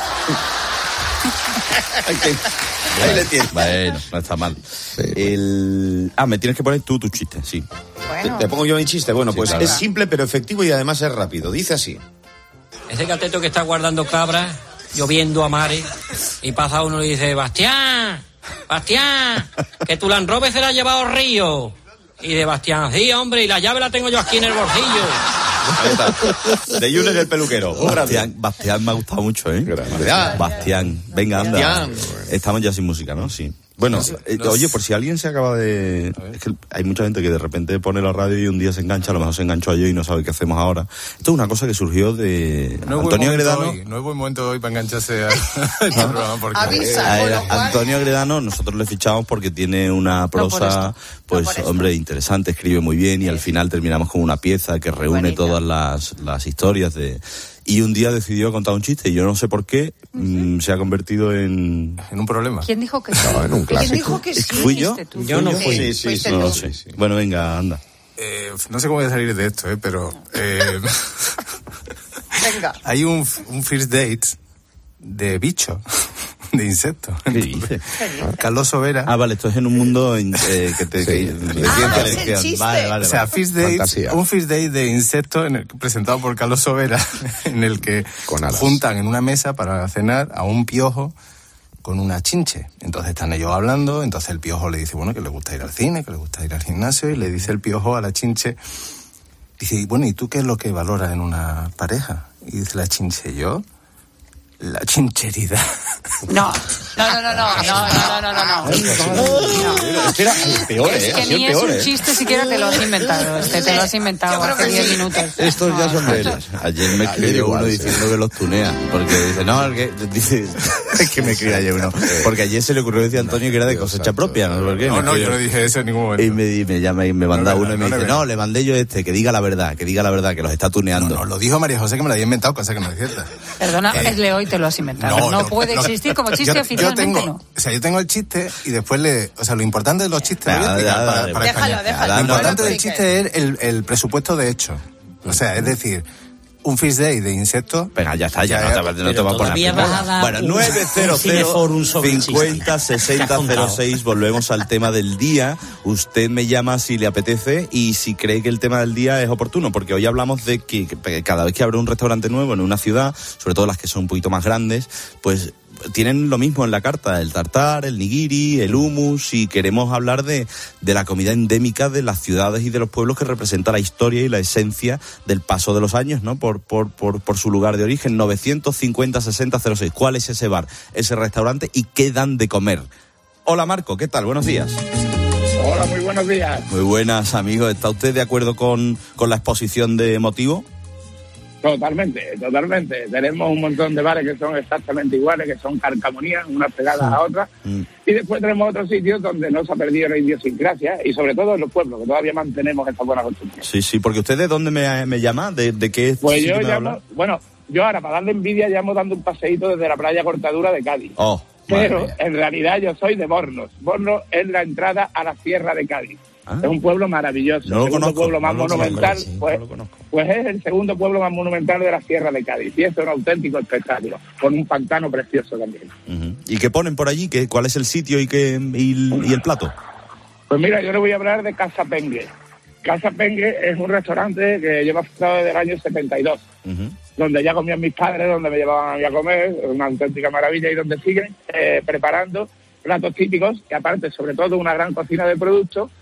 Ahí le tienes. Bueno, no está mal. El... Ah, me tienes que poner tú tu chiste, sí. Te, te pongo yo mi chiste. Bueno, Sí, pues claro. es simple pero efectivo y además es rápido. Dice así. Ese cateto que está guardando cabras, lloviendo a mares, y pasa uno y le dice, Bastián, Bastián, que tu Land Rover se la ha llevado Río. Y de Bastián, sí, hombre, y la llave la tengo yo aquí en el bolsillo. Ahí está. De Yunes el peluquero. Un grande. Bastián, Bastián me ha gustado mucho, ¿eh? Bastián. Bastián. Venga, anda. Bastián. Estamos ya sin música, ¿no? Sí. Bueno, eh, oye, por si alguien se acaba de... Es que hay mucha gente que de repente pone la radio y un día se engancha, a lo mejor se enganchó ayer y no sabe qué hacemos ahora. Esto es una cosa que surgió de No es buen Antonio momento Gredano. hoy, no es buen momento hoy para engancharse a este programa porque Avisa. A Con él, lo cual- Antonio Gredano, nosotros le fichamos porque tiene una por prosa, esto, pues, no por esto. hombre, interesante, escribe muy bien y al final terminamos con una pieza que reúne Bonito. todas las, las historias de... Y un día decidió contar un chiste y yo no sé por qué mm, se ha convertido en... en un problema. ¿Quién dijo que sí? No, en un ¿Quién clásico. dijo que sí? ¿Fui yo? Fuiste tú. Yo no fui. Sí, sí, Fuiste sí. No tú. lo sé. Bueno, venga, anda. Eh, no sé cómo voy a salir de esto, eh, pero eh, Venga. hay un, un first date de bicho, de insecto. ¿Qué dices? Carlos Sobera. Ah, vale, esto es en un mundo en, eh, que te... que- de Ah, ciencia es el ficción. chiste. Vale, vale, O sea, vale. first date, Fantasía. un first date de insectos en el, presentado por Carlos Sobera, en el que Con alas. juntan en una mesa para cenar a un piojo con una chinche. Entonces están ellos hablando, entonces el piojo le dice, bueno, que le gusta ir al cine, que le gusta ir al gimnasio, y le dice el piojo a la chinche, dice, bueno, ¿y tú qué es lo que valoras en una pareja? Y dice la chinche, yo, La chincheridad. No, no, no, no, no, no, no, no, no, no. Este era el peor, Es ¿eh? que Ha sido ni el es peor, un ¿eh? chiste siquiera, te lo has inventado. Este, te lo has inventado hace diez minutos. Estos ya son de ellos. Ayer me escribió uno diciendo que los tunea. Porque dice, no, el que, dice, es que me escribió ayer uno. Porque ayer se le ocurrió decir a Antonio que era de cosecha propia. No, ¿por qué? No, no, yo no dije eso en ningún momento. Y me, y me llama y me manda No, uno y me no, dice, no, no, le mandé yo este, que diga la verdad, que diga la verdad, que los está tuneando. No, no, lo dijo María José que me lo había inventado, cosa que no es cierta. Perdona, Eh, es de hoy te lo has inventado. No, no, puede no, existir como chiste yo, oficialmente, yo tengo, no. O sea, yo tengo el chiste y después le... O sea, lo importante de los chistes... Venga, lo voy a explicar dale, para, dale, para déjalo, España. déjalo. Lo importante No, del no, chiste es el, el presupuesto de hecho. O sea, es decir... Un fish day de insectos. Venga, ya está, ya, ya no te, no te va a poner. todavía vas a dar Bueno, un- nueve cero un cero cineforum sobre el cincuenta chiste. sesenta Te has cero contado. seis. Volvemos al tema del día. Usted me llama si le apetece y si cree que el tema del día es oportuno, porque hoy hablamos de que, que cada vez que abre un restaurante nuevo en una ciudad, sobre todo las que son un poquito más grandes, pues tienen lo mismo en la carta, el tartar, el nigiri, el hummus, y queremos hablar de, de la comida endémica de las ciudades y de los pueblos que representa la historia y la esencia del paso de los años, ¿no? Por, por, por, por su lugar de origen. Novecientos cincuenta sesenta cero seis. ¿Cuál es ese bar, ese restaurante y qué dan de comer? Hola Marco, ¿qué tal? Buenos días. Hola, muy buenos días. Muy buenas, amigos. ¿Está usted de acuerdo con, con la exposición de motivo? Totalmente, totalmente. Tenemos un montón de bares que son exactamente iguales, que son carcamonías, unas pegadas a otras. Mm. Y después tenemos otros sitios donde no se ha perdido la idiosincrasia, y sobre todo en los pueblos, que todavía mantenemos esta buena costumbre. Sí, sí, porque usted ¿de dónde me, me llama? ¿De, de qué Pues sitio yo me llamo, habla? bueno, yo ahora para darle envidia llamo dando un paseíto desde la playa Cortadura de Cádiz. Oh, Pero en realidad yo soy de Bornos. Bornos es la entrada a la Sierra de Cádiz. Ah. Es un pueblo maravilloso. No lo el segundo conozco, pueblo más no lo monumental, conozco, sí, pues, no lo conozco. pues es el segundo pueblo más monumental de la Sierra de Cádiz. Y es un auténtico espectáculo, con un pantano precioso también. Uh-huh. ¿Y qué ponen por allí? ¿Qué, ¿Cuál es el sitio y, qué, y, y el plato? Pues mira, yo le voy a hablar de Casa Pengue. Casa Pengue es un restaurante que lleva fundado desde el año setenta y dos, Uh-huh. donde ya comían mis padres, donde me llevaban a mí a comer, una auténtica maravilla, y donde siguen eh, preparando platos típicos, que aparte, sobre todo, una gran cocina de productos,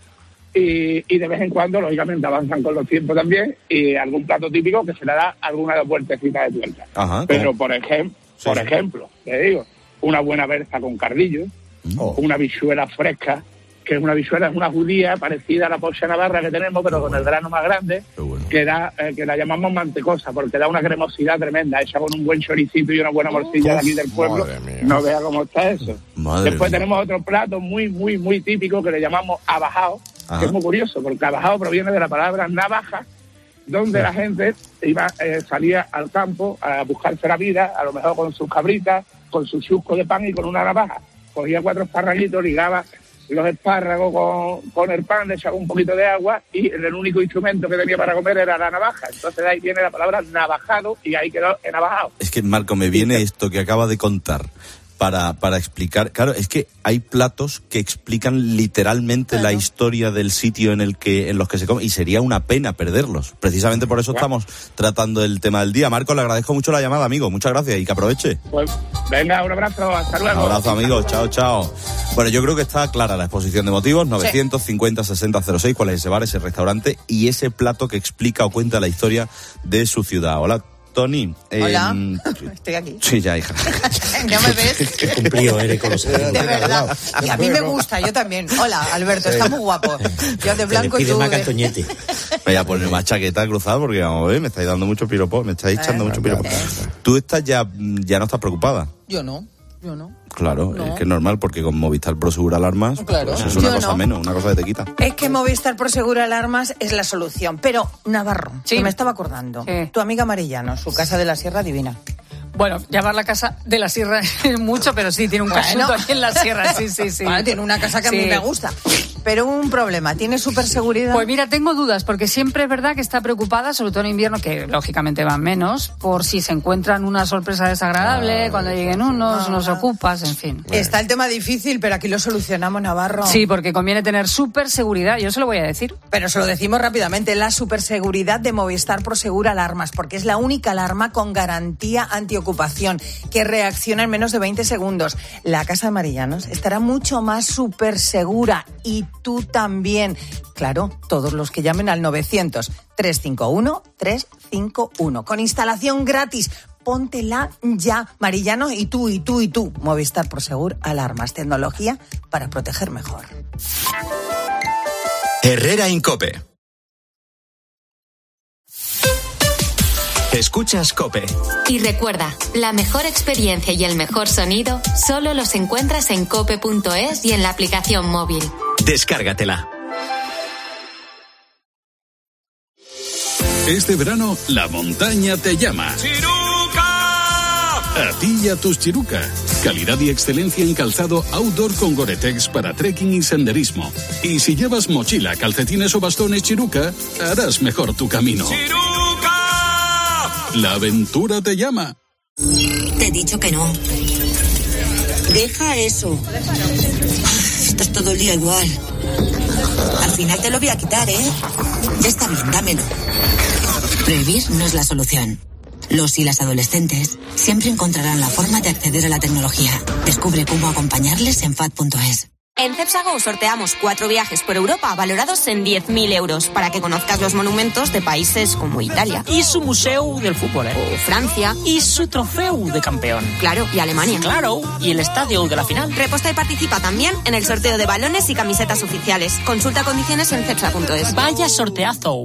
y, y de vez en cuando, lógicamente, avanzan con los tiempos también, y algún plato típico que se le da alguna vueltecita de tuerca. Ajá, Pero, ¿cómo? por, ejem Sí, por sí. ejemplo, te digo, una buena berza con cardillo, Oh. una bichuela fresca, que es una bichuela, es una judía parecida a la pocha navarra que tenemos, pero con el grano más grande, que da eh, que la llamamos mantecosa, porque da una cremosidad tremenda, hecha con un buen choricito y una buena morcilla de aquí del pueblo. Madre mía. No vea cómo está eso. Madre Después mía. tenemos otro plato muy, muy, muy típico que le llamamos abajao, Ajá. que es muy curioso, porque abajao proviene de la palabra navaja, donde la gente iba eh, salía al campo a buscarse la vida, a lo mejor con sus cabritas, con su chusco de pan y con una navaja. Cogía cuatro espárraguitos, ligaba los espárragos con, con el pan, le echaba un poquito de agua, y el único instrumento que tenía para comer era la navaja. Entonces de ahí viene la palabra navajado, y ahí quedó enavajado. Es que, Marco, me viene esto que acaba de contar para, para explicar. Claro, es que hay platos que explican literalmente Claro. la historia del sitio en el que en los que se come, y sería una pena perderlos. Precisamente por eso estamos tratando el tema del día. Marco, le agradezco mucho la llamada, amigo. Muchas gracias y que aproveche. Pues venga, un abrazo, hasta Un luego. abrazo, amigos. Chao, chao. Bueno, yo creo que está clara la exposición de motivos. novecientos cincuenta sesenta cero seis. ¿Cuál es ese bar, ese restaurante y ese plato que explica o cuenta la historia de su ciudad? Hola, Tony. Hola, Eh, estoy aquí. sí, ya, hija. ¿Ya me ves? Qué cumplido eres con los De verdad. Y a mí me gusta, yo también. Hola, Alberto, está muy guapo. Yo de blanco Que y le pide tú más de... cantoñete. Voy a poner más chaqueta cruzada porque, vamos a ver, me estáis dando mucho piropo, me estáis echando mucho piropo. Tú estás ya, ya no estás preocupada. Yo no, yo no. Claro, No. es que es normal porque con Movistar Pro Seguro Alarmas Claro. pues es una Yo cosa no. menos, una cosa que te quita. Es que Movistar por Seguro Alarmas es la solución. Pero, Navarro, Sí. que me estaba acordando. ¿Qué? Tu amiga Marillano, su casa de la Sierra Divina. Bueno, llamar la casa de la Sierra es mucho, pero sí, tiene un Bueno. casunto aquí en la Sierra, sí, sí, sí. Bueno, tiene una casa que a mí Sí. me gusta. Pero un problema, ¿tiene superseguridad? Pues mira, tengo dudas, porque siempre es verdad que está preocupada, sobre todo en invierno, que lógicamente van menos, por si se encuentran una sorpresa desagradable, cuando lleguen unos, unos ocupas, en fin. Está el tema difícil, pero aquí lo solucionamos, Navarro. Sí, porque conviene tener súper seguridad, yo se lo voy a decir. Pero se lo decimos rápidamente, la superseguridad de Movistar Prosegur Alarmas, porque es la única alarma con garantía antiocupación, que reacciona en menos de veinte segundos. La Casa de Marillanos estará mucho más súper segura, y tú también. Claro, todos los que llamen al novecientos, trescientos cincuenta y uno, trescientos cincuenta y uno, con instalación gratis. póntela ya. Marillanos, y tú, y tú, y tú. Movistar Prosegur Alarmas. Tecnología para proteger mejor. Herrera Incope. Escuchas COPE. Y recuerda, la mejor experiencia y el mejor sonido solo los encuentras en cope punto es y en la aplicación móvil. Descárgatela. Este verano, la montaña te llama. ¡Chiruca! A ti y a tus Chiruca. Calidad y excelencia en calzado outdoor con Gore-Tex para trekking y senderismo. Y si llevas mochila, calcetines o bastones Chiruca, harás mejor tu camino. ¡Chiruca! La aventura te llama. Te he dicho que no. Deja eso. Estás todo el día igual. Al final te lo voy a quitar, ¿eh? Ya está bien, dámelo. Prohibir no es la solución. Los y las adolescentes siempre encontrarán la forma de acceder a la tecnología. Descubre cómo acompañarles en fat punto es. En Cepsago sorteamos cuatro viajes por Europa valorados en diez mil euros para que conozcas los monumentos de países como Italia. Y su museo del fútbol, ¿eh? O Francia. Y su trofeo de campeón. Claro, y Alemania. Claro, y el estadio de la final. Reposta y participa también en el sorteo de balones y camisetas oficiales. Consulta condiciones en cepsa punto es. Vaya sorteazo.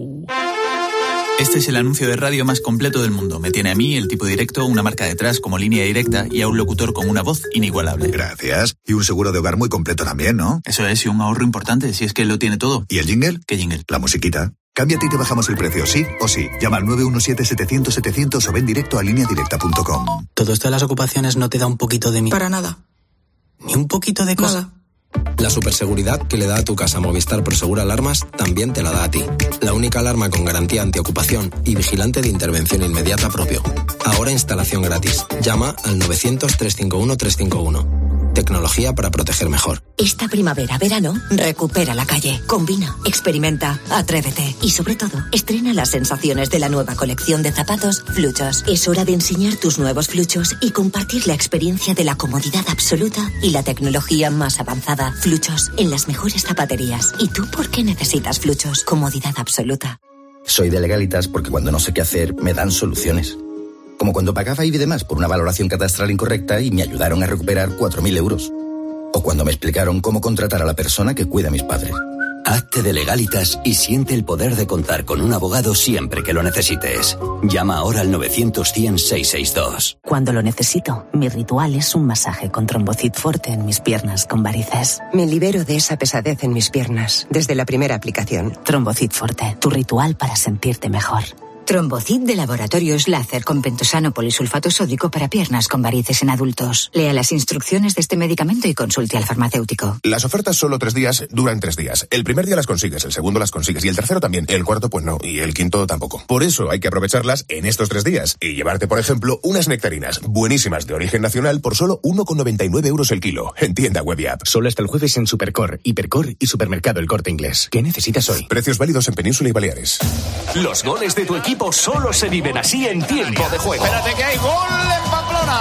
Este es el anuncio de radio más completo del mundo. Me tiene a mí, el tipo directo, una marca detrás como línea directa y a un locutor con una voz inigualable. Gracias. Y un seguro de hogar muy completo también, ¿no? Eso es, y un ahorro importante, si es que lo tiene todo. ¿Y el jingle? ¿Qué jingle? La musiquita. Cámbiate y te bajamos el precio, sí o sí. Llama al nueve uno siete, setecientos, setecientos o ven directo a línea directa punto com. ¿Todo esto de las ocupaciones no te da un poquito de miedo? Para nada. ¿Ni un poquito de cosa? Nada. La superseguridad que le da a tu casa Movistar Prosegur Alarmas también te la da a ti. La única alarma con garantía antiocupación y vigilante de intervención inmediata propio. Ahora instalación gratis. Llama al novecientos, trescientos cincuenta y uno, trescientos cincuenta y uno. Tecnología para proteger mejor. Esta primavera, verano, recupera la calle. Combina, experimenta, atrévete. Y sobre todo, estrena las sensaciones de la nueva colección de zapatos Fluchos. Es hora de enseñar tus nuevos Fluchos y compartir la experiencia de la comodidad absoluta y la tecnología más avanzada. Fluchos, en las mejores zapaterías. ¿Y tú por qué necesitas Fluchos? Comodidad absoluta. Soy de Legalitas porque cuando no sé qué hacer, me dan soluciones. Como cuando pagaba I B I demás por una valoración catastral incorrecta y me ayudaron a recuperar cuatro mil euros. O cuando me explicaron cómo contratar a la persona que cuida a mis padres. Hazte de Legalitas y siente el poder de contar con un abogado siempre que lo necesites. Llama ahora al novecientos, cien, seiscientos sesenta y dos. Cuando lo necesito, mi ritual es un masaje con Trombocid Forte en mis piernas con varices. Me libero de esa pesadez en mis piernas desde la primera aplicación. Trombocid Forte, tu ritual para sentirte mejor. Trombocid de Laboratorios Láser con pentosano polisulfato sódico para piernas con varices en adultos. Lea las instrucciones de este medicamento y consulte al farmacéutico. Las ofertas solo tres días duran tres días. El primer día las consigues, el segundo las consigues y el tercero también. El cuarto pues no y el quinto tampoco. Por eso hay que aprovecharlas en estos tres días y llevarte, por ejemplo, unas nectarinas buenísimas de origen nacional por solo uno con noventa y nueve euros el kilo. En tienda web y app. Solo hasta el jueves en Supercor, Hipercor y Supermercado El Corte Inglés. ¿Qué necesitas hoy? Precios válidos en Península y Baleares. Los goles de tu equipo solo se viven así en Tiempo de Juego. Espérate que hay gol en Pamplona.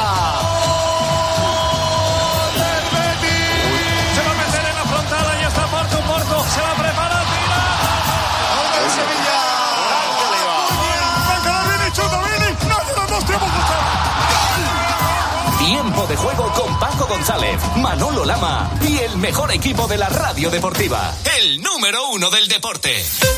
Se va a meter en la frontal, ahí está Porto, Porto, se va a preparar, tira. ¡Gol del Sevilla! ¡Venga, Vini, chuta, Vini! ¡No, no, no, no, Tiempo de Juego con Paco González, Manolo Lama y el mejor equipo de la radio deportiva. El número uno del deporte.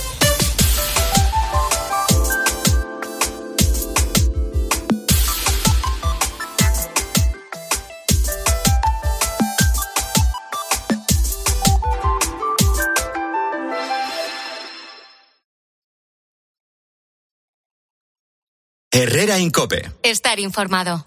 Herrera Incope. Estar informado.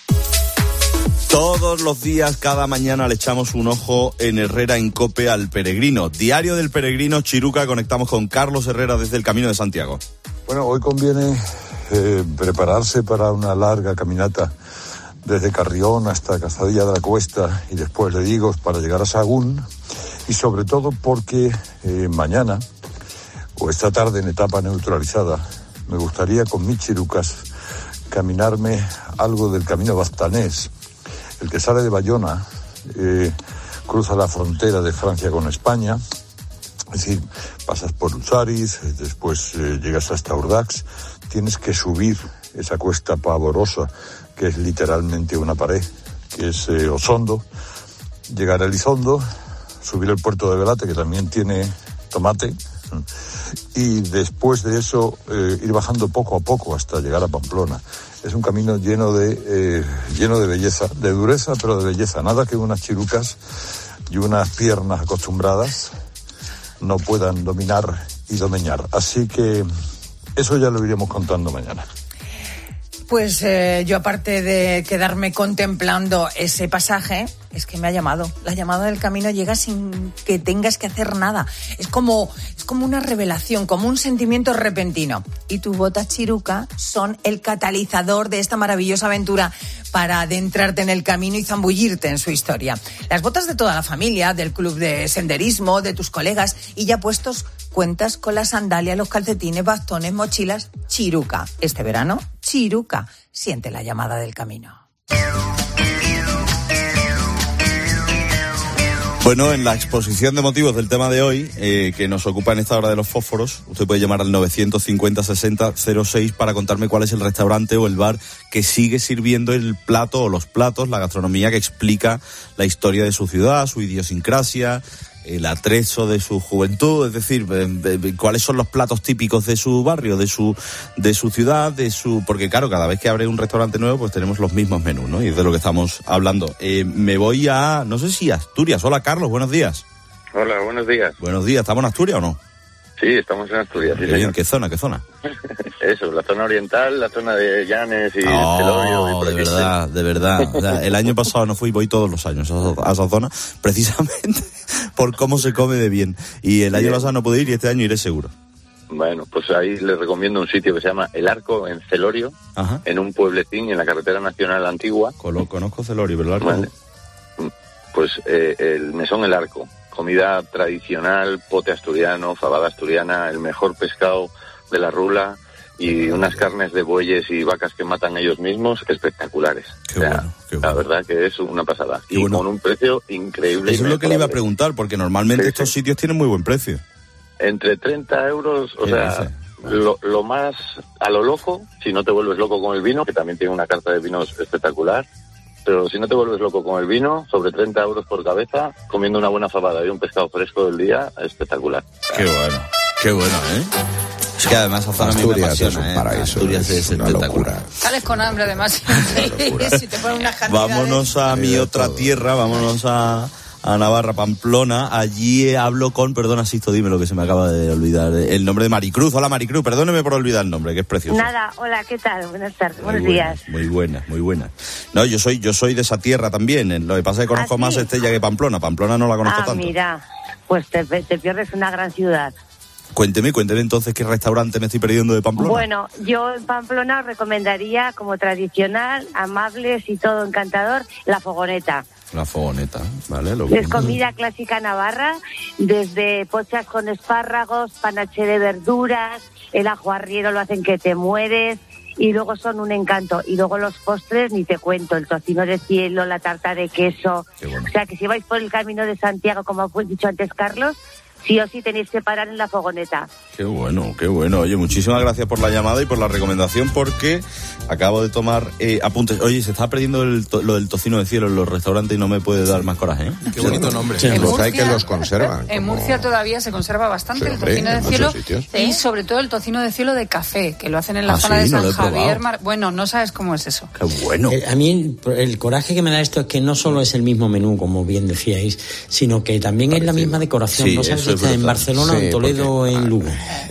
Todos los días, cada mañana, le echamos un ojo en Herrera Incope al Peregrino. Diario del Peregrino, Chiruca, conectamos con Carlos Herrera desde el Camino de Santiago. Bueno, hoy conviene eh, prepararse para una larga caminata desde Carrión hasta Cazadilla de la Cuesta y después de Digos para llegar a Sagún. Y sobre todo porque eh, mañana o esta tarde en etapa neutralizada me gustaría con mis chirucas caminarme algo del camino bastanés, el que sale de Bayona, eh, cruza la frontera de Francia con España, es decir, pasas por Usariz, después eh, llegas hasta Urdax, tienes que subir esa cuesta pavorosa que es literalmente una pared, que es eh, Osondo, llegar a Elizondo, subir el puerto de Velate, que también tiene tomate, y después de eso eh, ir bajando poco a poco hasta llegar a Pamplona. Es un camino lleno de eh, lleno de belleza, de dureza, pero de belleza. Nada que unas chirucas y unas piernas acostumbradas no puedan dominar y domeñar. Así que eso ya lo iremos contando mañana. Pues eh, yo, aparte de quedarme contemplando ese pasaje, es que me ha llamado. La llamada del camino llega sin que tengas que hacer nada. Es como, es como una revelación, como un sentimiento repentino. Y tus botas chiruca son el catalizador de esta maravillosa aventura para adentrarte en el camino y zambullirte en su historia. Las botas de toda la familia, del club de senderismo, de tus colegas, y ya puestos, cuentas con las sandalias, los calcetines, bastones, mochilas, chiruca. Este verano, chiruca. Siente la llamada del camino. Bueno, en la exposición de motivos del tema de hoy, eh, que nos ocupa en esta hora de los fósforos, usted puede llamar al novecientos cincuenta sesenta cero seis para contarme cuál es el restaurante o el bar que sigue sirviendo el plato o los platos, la gastronomía que explica la historia de su ciudad, su idiosincrasia, el atrezo de su juventud, es decir, cuáles son los platos típicos de su barrio, de su de su ciudad, de su porque claro, cada vez que abre un restaurante nuevo, pues tenemos los mismos menús, ¿no? Y es de lo que estamos hablando. Eh, me voy a, no sé si Asturias. Hola, Carlos, buenos días. Hola, buenos días. Buenos días, ¿estamos en Asturias o no? Sí, estamos en Asturias. Sí, ¿En qué zona, qué zona? Eso, la zona oriental, la zona de Llanes y oh, Celorio. De verdad, de verdad. O sea, el año pasado no fui, voy todos los años a esa zona, precisamente por cómo se come de bien. Y el año bien. pasado no pude ir y este año iré seguro. Bueno, pues ahí les recomiendo un sitio que se llama El Arco, en Celorio, Ajá. en un pueblecín, en la carretera nacional antigua. Conozco Celorio, pero el Arco... Vale. Pues eh, el mesón El Arco. Comida tradicional, pote asturiano, fabada asturiana, el mejor pescado de la Rula y unas carnes de bueyes y vacas que matan ellos mismos espectaculares. Qué o sea, bueno, qué bueno. La verdad que es una pasada. Qué y bueno. con un precio increíble. Eso es lo que le iba a preguntar, porque normalmente sí, estos sí. sitios tienen muy buen precio. Entre treinta euros, o sí, sea, lo, lo más a lo loco, si no te vuelves loco con el vino, que también tiene una carta de vinos espectacular. Pero si no te vuelves loco con el vino, sobre treinta euros por cabeza, comiendo una buena fabada y un pescado fresco del día, espectacular. Qué bueno, qué bueno, ¿eh? Es que además esa zona Asturias me apasiona, es un ¿eh? paraíso, Asturias es, es una espectacular. locura. Sales con hambre, además. Si te ponen unas cantidades. Vámonos a mi otra tierra, vámonos a... a Navarra, Pamplona. Allí hablo con, perdona, Sisto, dime lo que se me acaba de olvidar, el nombre de Maricruz. Hola, Maricruz, perdóneme por olvidar el nombre, que es precioso. Nada, hola, ¿qué tal? Buenas tardes, muy buenos buenas, días. Muy buenas, muy buenas. No, yo soy yo soy de esa tierra también, lo que pasa es que conozco ¿Ah, sí? más Estella que Pamplona. Pamplona no la conozco ah, tanto. mira, pues te, te pierdes una gran ciudad. Cuénteme, cuénteme entonces qué restaurante me estoy perdiendo de Pamplona. Bueno, yo en Pamplona os recomendaría, como tradicional, amables y todo encantador, La Fogoneta. La Fogoneta, ¿vale? Lo Es comida clásica navarra, desde pochas con espárragos, panache de verduras, el ajo arriero lo hacen que te mueres, y luego son un encanto. Y luego los postres, ni te cuento, el tocino de cielo, la tarta de queso. Bueno. O sea que si vais por el camino de Santiago, como ha dicho antes Carlos, sí o sí tenéis que parar en La Fogoneta. Qué bueno, qué bueno. Oye, muchísimas gracias por la llamada y por la recomendación, porque acabo de tomar eh, apuntes. Oye, se está perdiendo el to- lo del tocino de cielo en los restaurantes y no me puede dar más coraje, ¿eh? Qué bonito nombre. En Los Murcia- hay que los conservan. En como- Murcia todavía se conserva bastante Sí, el hombre, tocino en de muchos cielo sitios. y sobre todo el tocino de cielo de café, que lo hacen en la Ah, zona sí, de no San lo he Javier. probado. Mar- Bueno, no sabes cómo es eso. Qué bueno. Eh, a mí el, el coraje que me da esto es que no solo es el mismo menú, como bien decíais, sino que también es la misma decoración. Sí, no sabes eso si es este está en brutal. Barcelona o Sí, en Toledo o porque, en Lugo.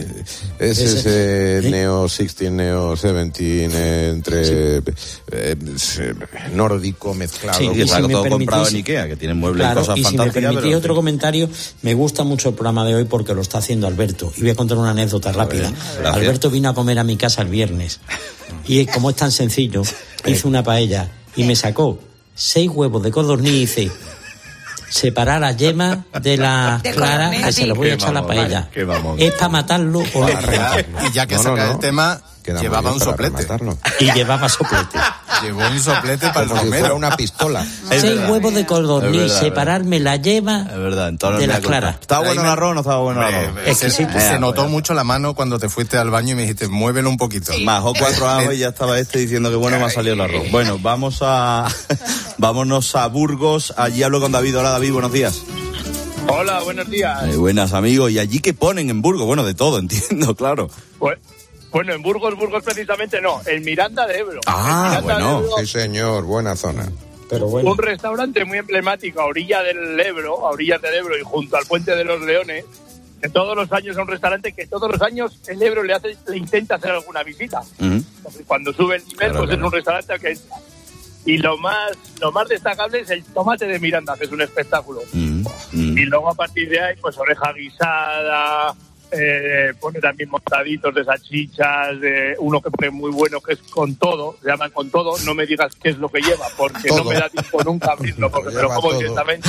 Es Ese- ese ¿eh? Neo dieciséis, Neo diecisiete, entre eh, nórdico mezclado. Sí, y que está si me todo permitís- comprado en Ikea, que tienen muebles Claro, y cosas y si me fantásticas. permitís pero- otro comentario, me gusta mucho el programa de hoy porque lo está haciendo Alberto. Y voy a contar una anécdota rápida. gracias. Alberto vino a comer a mi casa el viernes. Y como es tan sencillo, hizo una paella y me sacó seis huevos de codorniz y dice: separar la yema de la De clara, codorniz. que se la voy a Qué echar a la mamón, paella. qué mamón. ¿Es para matarlo o no? Y ya que No, saca no, no. el tema, Queda llevaba un para soplete. rematarlo. Y llevaba soplete. Llevó un soplete para el Como si romero. fuera una pistola. Seis verdad. huevos de Es cordoniz, verdad, es separarme la yema Es verdad, en tono de me las da cuenta. claras. ¿Estaba bueno el arroz o no estaba bueno el arroz? Exquisito. Se, se notó mucho la mano cuando te fuiste al baño y me dijiste, muévelo un poquito. Majó cuatro ajos y ya estaba este diciendo que bueno me ha salido el arroz. Bueno, vamos a... vámonos a Burgos. Allí hablo con David. Hola, David, buenos días. Hola, buenos días. Eh, buenas, amigos. ¿Y allí qué ponen en Burgos? Bueno, de todo, entiendo, claro. Pues, bueno, en Burgos, Burgos precisamente no, en Miranda de Ebro. Ah, En Miranda bueno. de Ebro, Sí, señor, buena zona. Pero bueno. un restaurante muy emblemático a orilla del Ebro, a orillas del Ebro y junto al Puente de los Leones, que todos los años es un restaurante que todos los años el Ebro le hace, le intenta hacer alguna visita. Uh-huh. Porque cuando sube el nivel, Claro, pues claro. es un restaurante al que entra. Y lo más, lo más destacable es el tomate de Miranda, que es un espectáculo. Mm, mm. Y luego a partir de ahí, pues oreja guisada, eh, pone también montaditos de salchichas, de uno que pone muy bueno que es con todo, se llaman con todo, no me digas qué es lo que lleva, porque Todo. no me da tiempo nunca abrirlo, porque me lo Lleva como todo. directamente.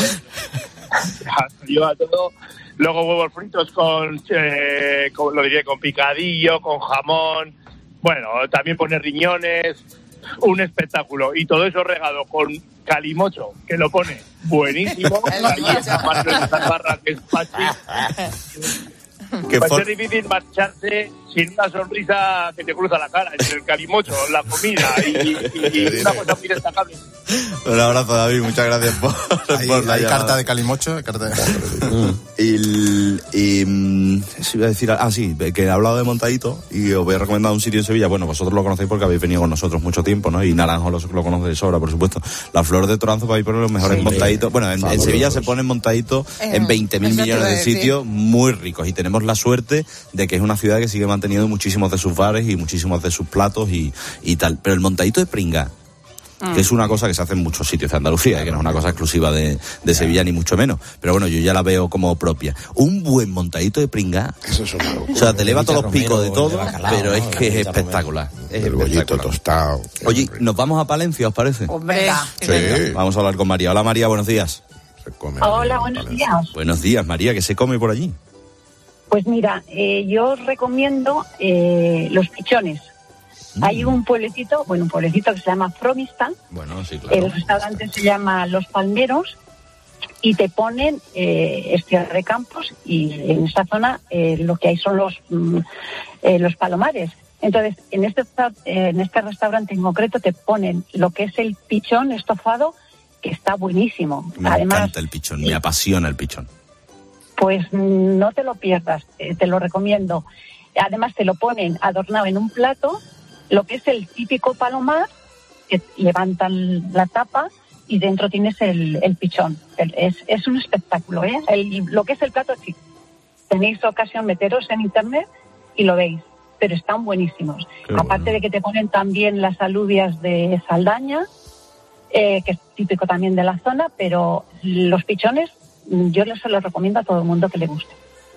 Lleva todo. Luego huevos fritos con, eh, con, lo diré, con picadillo, con jamón, bueno, también pone riñones, un espectáculo. Y todo eso regado con calimocho, que lo pone buenísimo. Ahí esa parte de esa barra que es Pachi. ¿Qué Pues for- es difícil marcharse sin una sonrisa que te cruza la cara, entre el calimocho, la comida y, y, y una cosa muy destacable. Un abrazo, David. Muchas gracias por, Hay, por la hay llamada. carta de calimocho, carta de... Y, el- y, mm, sí, iba a decir, ah, sí, que he hablado de montadito y os voy a recomendar un sitio en Sevilla. Bueno, vosotros lo conocéis porque habéis venido con nosotros mucho tiempo, ¿no? Y Naranjo lo, lo conoce de sobra, por supuesto. La Flor de Toranzo, para ir por los mejores Sí, montaditos. Bueno, en, en fabulosos. Sevilla se ponen montaditos Eh, en veinte mil eso te millones iba a de decir. sitios muy ricos. Y tenemos la suerte de que es una ciudad que sigue manteniendo muchísimos de sus bares y muchísimos de sus platos y, y tal. Pero el montadito de pringa, que es una cosa que se hace en muchos sitios de Andalucía, que no es una cosa exclusiva de, de Sevilla ni mucho menos, pero bueno, yo ya la veo como propia. Un buen montadito de pringa, Eso es una locura. o sea, te eleva todos los Romero, picos de el todo, de bacalao, pero es ¿no? que es La Romero. espectacular. Es El bollito espectacular. tostado. Oye, nos vamos a Palencia, ¿os parece? Hombre, Sí. Vamos a hablar con María. Hola, María, buenos días. Se come Hola, bien, buenos vale. días. Buenos días, María, ¿qué se come por allí? Pues mira, eh, yo os recomiendo eh, los pichones. Hay un pueblecito, bueno, un pueblecito que se llama Fromista. Bueno, sí, El restaurante se llama Los Palmeros y te ponen eh, Estierra de Campos y en esta zona eh, lo que hay son los mm, eh, los palomares. Entonces, en este eh, en este restaurante en concreto te ponen lo que es el pichón estofado, que está buenísimo. Me Además, encanta el pichón, me apasiona el pichón. pues mm, no te lo pierdas, eh, te lo recomiendo. Además te lo ponen adornado en un plato, lo que es el típico palomar, que levantan la tapa y dentro tienes el, el pichón. El- es, es un espectáculo, ¿eh? El- lo que es el plato, sí. Tenéis ocasión, meteros en internet y lo veis, pero están buenísimos. Qué Aparte bueno. de que te ponen también las alubias de Saldaña, eh, que es típico también de la zona, pero los pichones mm, yo se los recomiendo a todo el mundo que le guste.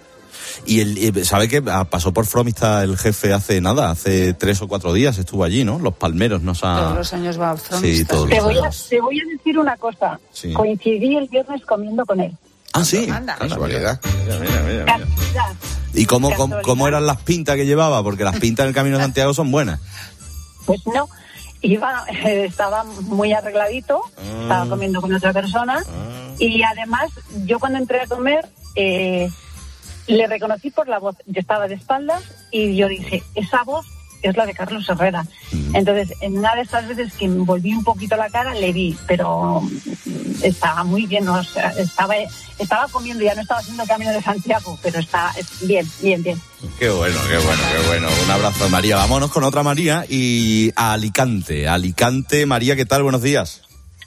Y el, eh, ¿sabe que pasó por Fromista el jefe hace nada? Hace tres o cuatro días estuvo allí, ¿no? Los Palmeros nos ha... todos los años va a Sí, todos Te los voy, a, años. te voy a decir una cosa. Sí. Coincidí el viernes comiendo con él. Ah, sí. Anda. Casualidad. Mira, mira, mira, mira. Casualidad. ¿Y cómo, cómo, Casualidad. cómo eran las pintas que llevaba? Porque las pintas en el Camino de Santiago son buenas. Pues no. Iba, eh, estaba muy arregladito, Ah. estaba comiendo con otra persona y además yo cuando entré a comer eh, le reconocí por la voz. Yo estaba de espaldas y yo dije, esa voz es la de Carlos Herrera. Entonces, en una de esas veces que me volví un poquito la cara, le vi, pero mm, estaba muy bien, o sea, estaba, estaba comiendo, ya no estaba haciendo el Camino de Santiago, pero está es- bien, bien, bien. Qué bueno, qué bueno, qué bueno. Un abrazo, María. Vámonos con otra María y a Alicante. Alicante, María, ¿qué tal? Buenos días.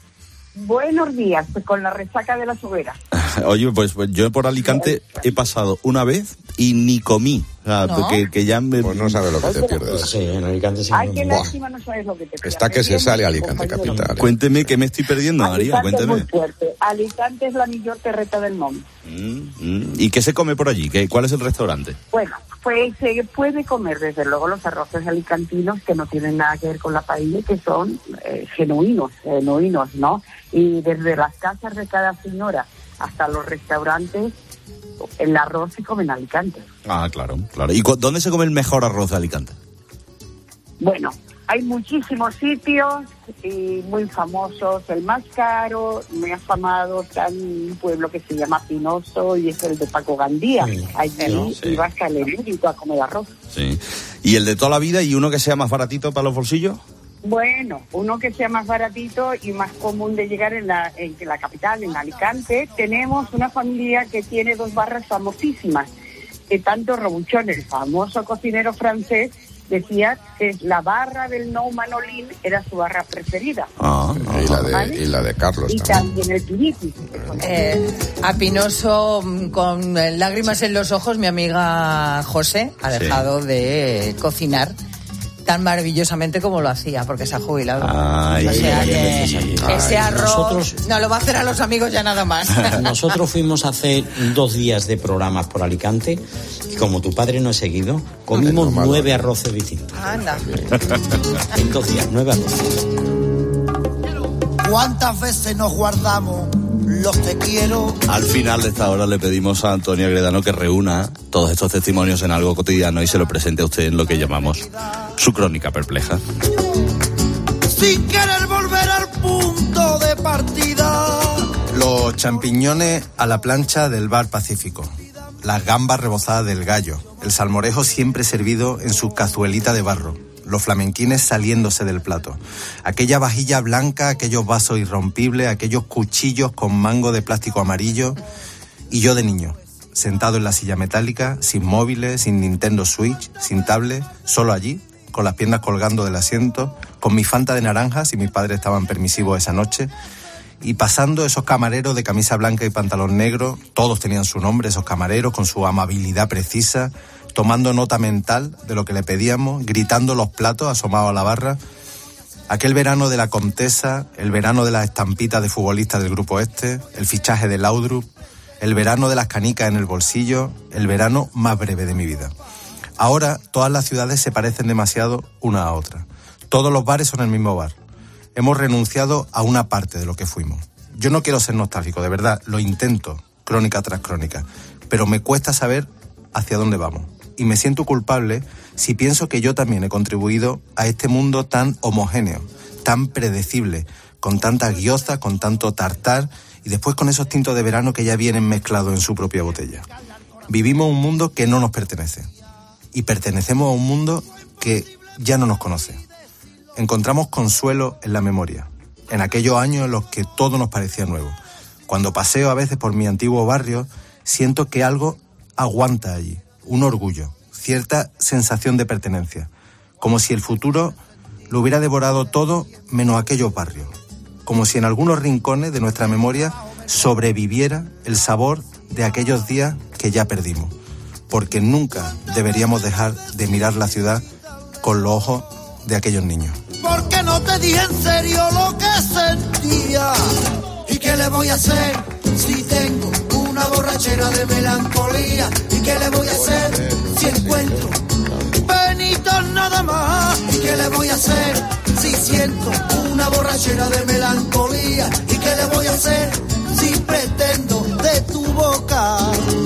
Buenos días, pues con la resaca de las hogueras. Oye, pues, pues yo por Alicante he pasado una vez y ni comí. O sea, ¿No? que, que ya me... Pues no sabes lo que te pierdes. Sí, en Alicante sí. Ay, qué lástima, no sabes lo que te Está que se sale a Alicante capital. Cuénteme qué me estoy perdiendo, María, Alicante es muy cuénteme. fuerte. Alicante es la mejor terreta del mundo. Mm, mm. ¿Y qué se come por allí? ¿Qué, ¿Cuál es el restaurante? Bueno, pues se puede comer desde luego los arroces alicantinos que no tienen nada que ver con la paella, que son eh, genuinos, genuinos, ¿no? Y desde las casas de cada señora hasta los restaurantes, el arroz se come en Alicante. Ah, claro, claro. ¿Y cu- dónde se come el mejor arroz de Alicante? Bueno, hay muchísimos sitios y muy famosos. El más caro, muy afamado, está en un pueblo que se llama Pinoso y es el de Paco Gandía. Sí, Allí sí. ibas a Lerín a comer arroz. Sí. ¿Y el de toda la vida y uno que sea más baratito para los bolsillos? Bueno, uno que sea más baratito y más común de llegar en la, en la capital, en Alicante, tenemos una familia que tiene dos barras famosísimas. Que tanto Robuchon, el famoso cocinero francés, decía que la barra del Nou Manolín era su barra preferida. Ah, y, la de, ¿Vale? y la de Carlos Y también. también el Piriti. Eh, a Pinoso, con eh, lágrimas en los ojos, mi amiga José ha dejado sí. de cocinar tan maravillosamente como lo hacía, porque se ha jubilado. Ay, o sea que ay, ese arroz nosotros, no lo va a hacer a los amigos ya nada más. Nosotros fuimos hace dos días de programas por Alicante y como tu padre no he seguido, comimos no, nueve arroces distintos. Anda. En dos días, nueve arroces. ¿Cuántas veces nos guardamos los te quiero? Al final de esta hora le pedimos a Antonio Agredano que reúna todos estos testimonios en algo cotidiano y se lo presente a usted en lo que llamamos su crónica perpleja. Sin querer volver al punto de partida. Los champiñones a la plancha del bar Pacífico, las gambas rebozadas del Gallo, el salmorejo siempre servido en su cazuelita de barro, los flamenquines saliéndose del plato, aquella vajilla blanca, aquellos vasos irrompibles, aquellos cuchillos con mango de plástico amarillo, y yo de niño, sentado en la silla metálica, sin móviles, sin Nintendo Switch, sin tablet, solo allí, con las piernas colgando del asiento, con mi Fanta de naranja, si mis padres estaban permisivos esa noche, y pasando esos camareros de camisa blanca y pantalón negro, todos tenían su nombre, esos camareros, con su amabilidad precisa, tomando nota mental de lo que le pedíamos, gritando los platos asomados a la barra. Aquel verano de la Comtesa, el verano de las estampitas de futbolistas del grupo este, el fichaje de Laudrup, el verano de las canicas en el bolsillo, el verano más breve de mi vida. Ahora todas las ciudades se parecen demasiado una a otra. Todos los bares son el mismo bar. Hemos renunciado a una parte de lo que fuimos. Yo no quiero ser nostálgico, de verdad, lo intento, crónica tras crónica, pero me cuesta saber hacia dónde vamos. Y me siento culpable si pienso que yo también he contribuido a este mundo tan homogéneo, tan predecible, con tanta guioza, con tanto tartar y después con esos tintos de verano que ya vienen mezclados en su propia botella. Vivimos un mundo que no nos pertenece y pertenecemos a un mundo que ya no nos conoce. Encontramos consuelo en la memoria, en aquellos años en los que todo nos parecía nuevo. Cuando paseo a veces por mi antiguo barrio, siento que algo aguanta allí. Un orgullo, cierta sensación de pertenencia, como si el futuro lo hubiera devorado todo menos aquellos barrios, como si en algunos rincones de nuestra memoria sobreviviera el sabor de aquellos días que ya perdimos, porque nunca deberíamos dejar de mirar la ciudad con los ojos de aquellos niños. Porque no te dije en serio lo que sentía. ¿Y qué le voy a hacer si tengo una borrachera de melancolía? ¿Y qué le voy a hacer si encuentro penitos nada más? ¿Y qué le voy a hacer si siento una borrachera de melancolía? ¿Y qué le voy a hacer si pretendo de tu boca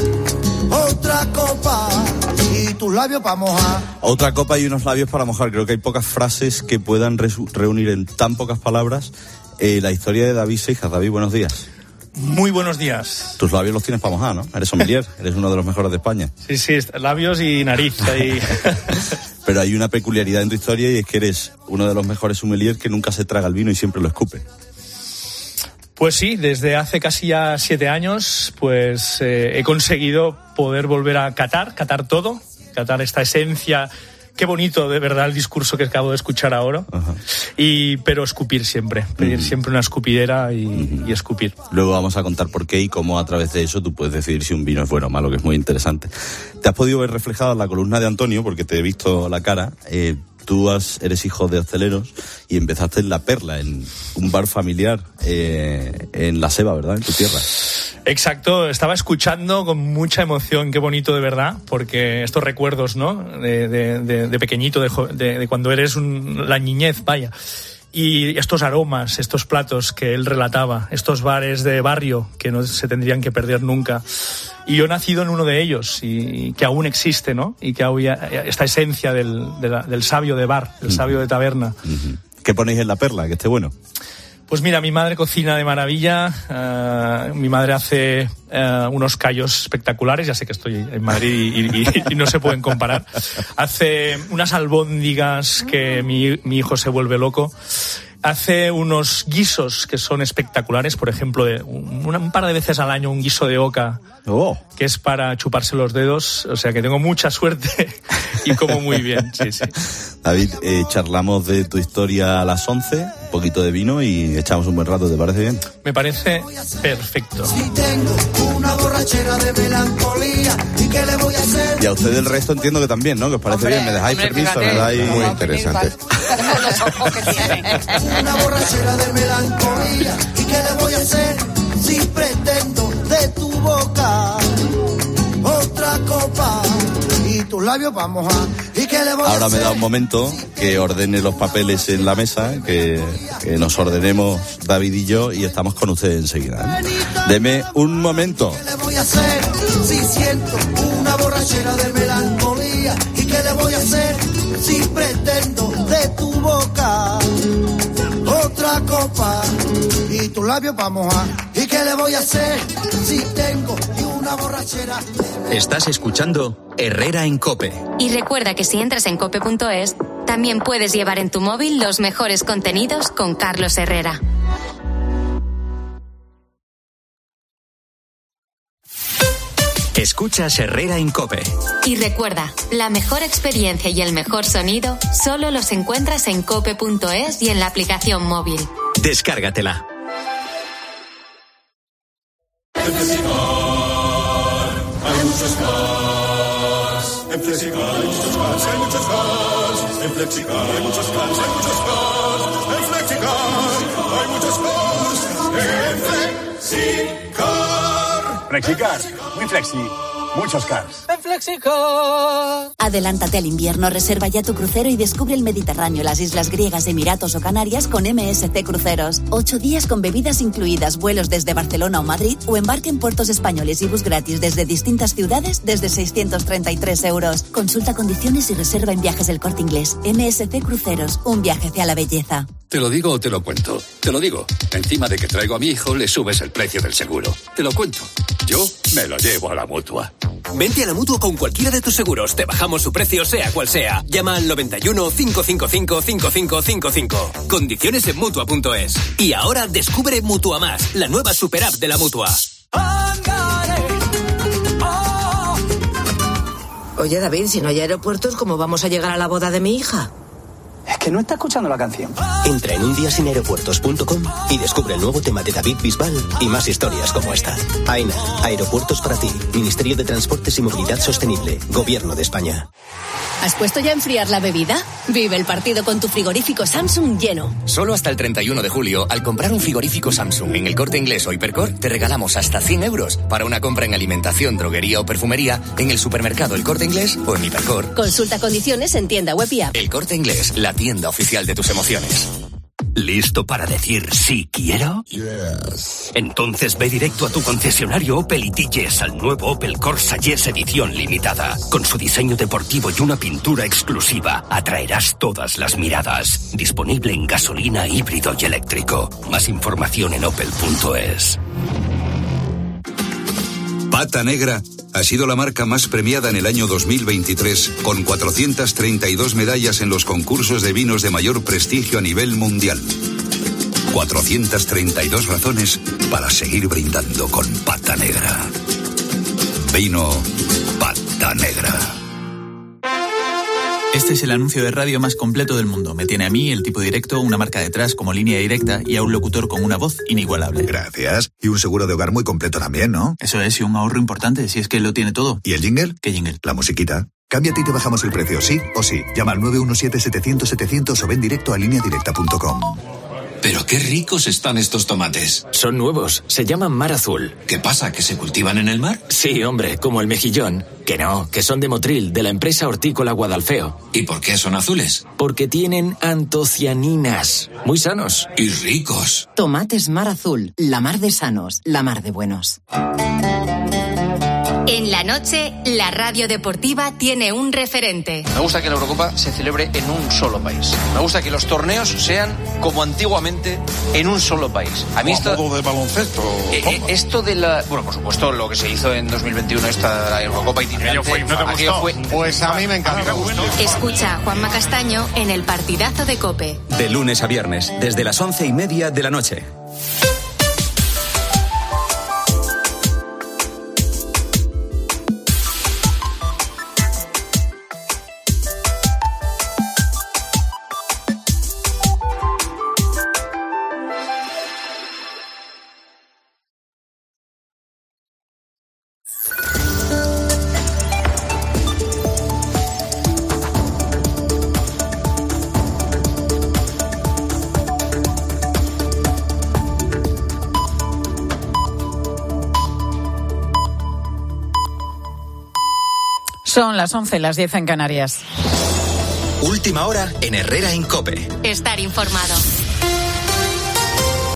otra copa y tus labios para mojar? Otra copa y unos labios para mojar. Creo que hay pocas frases que puedan resu- reunir en tan pocas palabras eh, la historia de David Seijas. David, buenos días. Muy buenos días. Tus labios los tienes para mojar, ¿no? Eres sommelier, eres uno de los mejores de España. Sí, sí, labios y nariz. Ahí. Pero hay una peculiaridad en tu historia y es que eres uno de los mejores sommeliers que nunca se traga el vino y siempre lo escupe. Pues sí, desde hace casi ya siete años, pues eh, he conseguido poder volver a catar, catar todo, catar esta esencia. Qué bonito, de verdad, el discurso que acabo de escuchar ahora. Ajá. Y pero escupir siempre, pedir uh-huh. siempre una escupidera y, uh-huh. y escupir. Luego vamos a contar por qué y cómo a través de eso tú puedes decidir si un vino es bueno o malo, que es muy interesante. Te has podido ver reflejado en la columna de Antonio, porque te he visto la cara. Eh, tú has, eres hijo de hosteleros y empezaste en La Perla, en un bar familiar eh, en La Seva, ¿verdad? En tu tierra. Exacto, estaba escuchando con mucha emoción, qué bonito de verdad, porque estos recuerdos, ¿no? De, de, de, de pequeñito, de, de, de cuando eres un, la niñez, vaya. Y estos aromas, estos platos que él relataba, estos bares de barrio que no se tendrían que perder nunca. Y yo he nacido en uno de ellos y, y que aún existe, ¿no? Y que había esta esencia del, de la, del sabio de bar, el sabio de taberna. Uh-huh. ¿Qué ponéis en la perla? Que esté bueno. Pues mira, mi madre cocina de maravilla, uh, mi madre hace uh, unos callos espectaculares, ya sé que estoy en Madrid y, y, y no se pueden comparar. Hace unas albóndigas que mi, mi hijo se vuelve loco. Hace unos guisos que son espectaculares, por ejemplo, de un, un par de veces al año un guiso de oca, oh. que es para chuparse los dedos, o sea que tengo mucha suerte y como muy bien, sí, sí. David, eh, charlamos de tu historia a las once, un poquito de vino y echamos un buen rato, ¿te parece bien? Me parece perfecto. Si tengo una borrachera de melancolía, ¿y qué le voy a hacer? Y a usted del resto entiendo que también, ¿no? Que os parece hombre, bien, me dejáis hombre, permiso, me dais... Muy interesante. Los ojos que tiene. Una borrachera de melancolía, ¿y qué le voy a hacer? Si pretendo de tu boca otra copa y tus labios vamos a... ¿Y qué le voy Ahora a hacer? me da un momento que ordene los papeles en la mesa, que, que nos ordenemos David y yo y estamos con ustedes enseguida, ¿eh? Deme un momento. ¿Qué le voy a hacer si siento una borrachera de melancolía? ¿Y qué le voy a hacer si pretendo de tu boca otra copa y tus labios vamos a... ¿Y qué le voy a hacer si tengo una borrachera? Estás escuchando Herrera en COPE. Y recuerda que si entras en cope punto es, también puedes llevar en tu móvil los mejores contenidos con Carlos Herrera. Escuchas Herrera en COPE. Y recuerda, la mejor experiencia y el mejor sonido solo los encuentras en cope punto es y en la aplicación móvil. Descárgatela. En Flexicar hay muchos cars. En Flexicar hay muchos cars, hay muchos cars. En Flexicar hay muchos cars, hay muchos cars. En Flexicar hay muchos cars. En Flexicar. Flexicar, muy flexi. Muchos cars. En Flexicar. Adelántate al invierno, reserva ya tu crucero y descubre el Mediterráneo, las islas griegas, Emiratos o Canarias con M S C Cruceros. Ocho días con bebidas incluidas, vuelos desde Barcelona o Madrid o embarque en puertos españoles y bus gratis desde distintas ciudades desde seiscientos treinta y tres euros. Consulta condiciones y reserva en Viajes El Corte Inglés. M S C Cruceros, un viaje hacia la belleza. Te lo digo o te lo cuento. Te lo digo. Encima de que traigo a mi hijo, le subes el precio del seguro. Te lo cuento. Yo me lo llevo a la Mutua. Vente a la Mutua con cualquiera de tus seguros. Te bajamos su precio, sea cual sea. Llama al noventa y uno, cinco cinco cinco, cinco cinco cinco cinco. Condiciones en Mutua punto es. Y ahora descubre Mutua Más, la nueva super app de la Mutua. Oye, David, si no hay aeropuertos, ¿cómo vamos a llegar a la boda de mi hija? Es que no está escuchando la canción. Entra en un día sin aeropuertos punto com y descubre el nuevo tema de David Bisbal y más historias como esta. AENA, Aeropuertos para ti. Ministerio de Transportes y Movilidad Sostenible. Gobierno de España. ¿Has puesto ya a enfriar la bebida? Vive el partido con tu frigorífico Samsung lleno. Solo hasta el treinta y uno de julio, al comprar un frigorífico Samsung en El Corte Inglés o Hipercor, te regalamos hasta cien euros para una compra en alimentación, droguería o perfumería en el supermercado El Corte Inglés o en Hipercor. Consulta condiciones en tienda web y app. El Corte Inglés, la tienda oficial de tus emociones. ¿Listo para decir sí quiero? Yes. Entonces ve directo a tu concesionario Opel y dilles al nuevo Opel Corsa Yes edición limitada. Con su diseño deportivo y una pintura exclusiva, atraerás todas las miradas. Disponible en gasolina, híbrido y eléctrico. Más información en opel punto es. Pata Negra ha sido la marca más premiada en el año dos mil veintitrés, con cuatrocientas treinta y dos medallas en los concursos de vinos de mayor prestigio a nivel mundial. cuatrocientas treinta y dos razones para seguir brindando con Pata Negra. Vino Pata Negra. Este es el anuncio de radio más completo del mundo. Me tiene a mí, el tipo directo, una marca detrás como línea directa y a un locutor con una voz inigualable. Gracias. Y un seguro de hogar muy completo también, ¿no? Eso es, y un ahorro importante, si es que lo tiene todo. ¿Y el jingle? ¿Qué jingle? La musiquita. Cámbiate y te bajamos el precio, sí o sí. Llama al nueve uno siete, setecientos, setecientos o ven directo a línea directa punto com. Pero qué ricos están estos tomates. Son nuevos, se llaman mar azul. ¿Qué pasa, que se cultivan en el mar? Sí, hombre, como el mejillón. Que no, que son de Motril, de la empresa hortícola Guadalfeo. ¿Y por qué son azules? Porque tienen antocianinas. Muy sanos. Y ricos. Tomates mar azul, la mar de sanos, la mar de buenos. En la noche, la radio deportiva tiene un referente. Me gusta que la Eurocopa se celebre en un solo país. Me gusta que los torneos sean como antiguamente en un solo país. A mí esto de baloncesto. Eh, eh, esto de la, bueno, por supuesto, lo que se hizo en dos mil veintiuno esta la Eurocopa itinerante. Fue, ¿no te aquello gustó? Fue, pues a mí me encanta. Escucha a Juanma Castaño en el partidazo de COPE. De lunes a viernes, desde las once y media de la noche. Son las once, las diez en Canarias. Última hora en Herrera en COPE. Estar informado.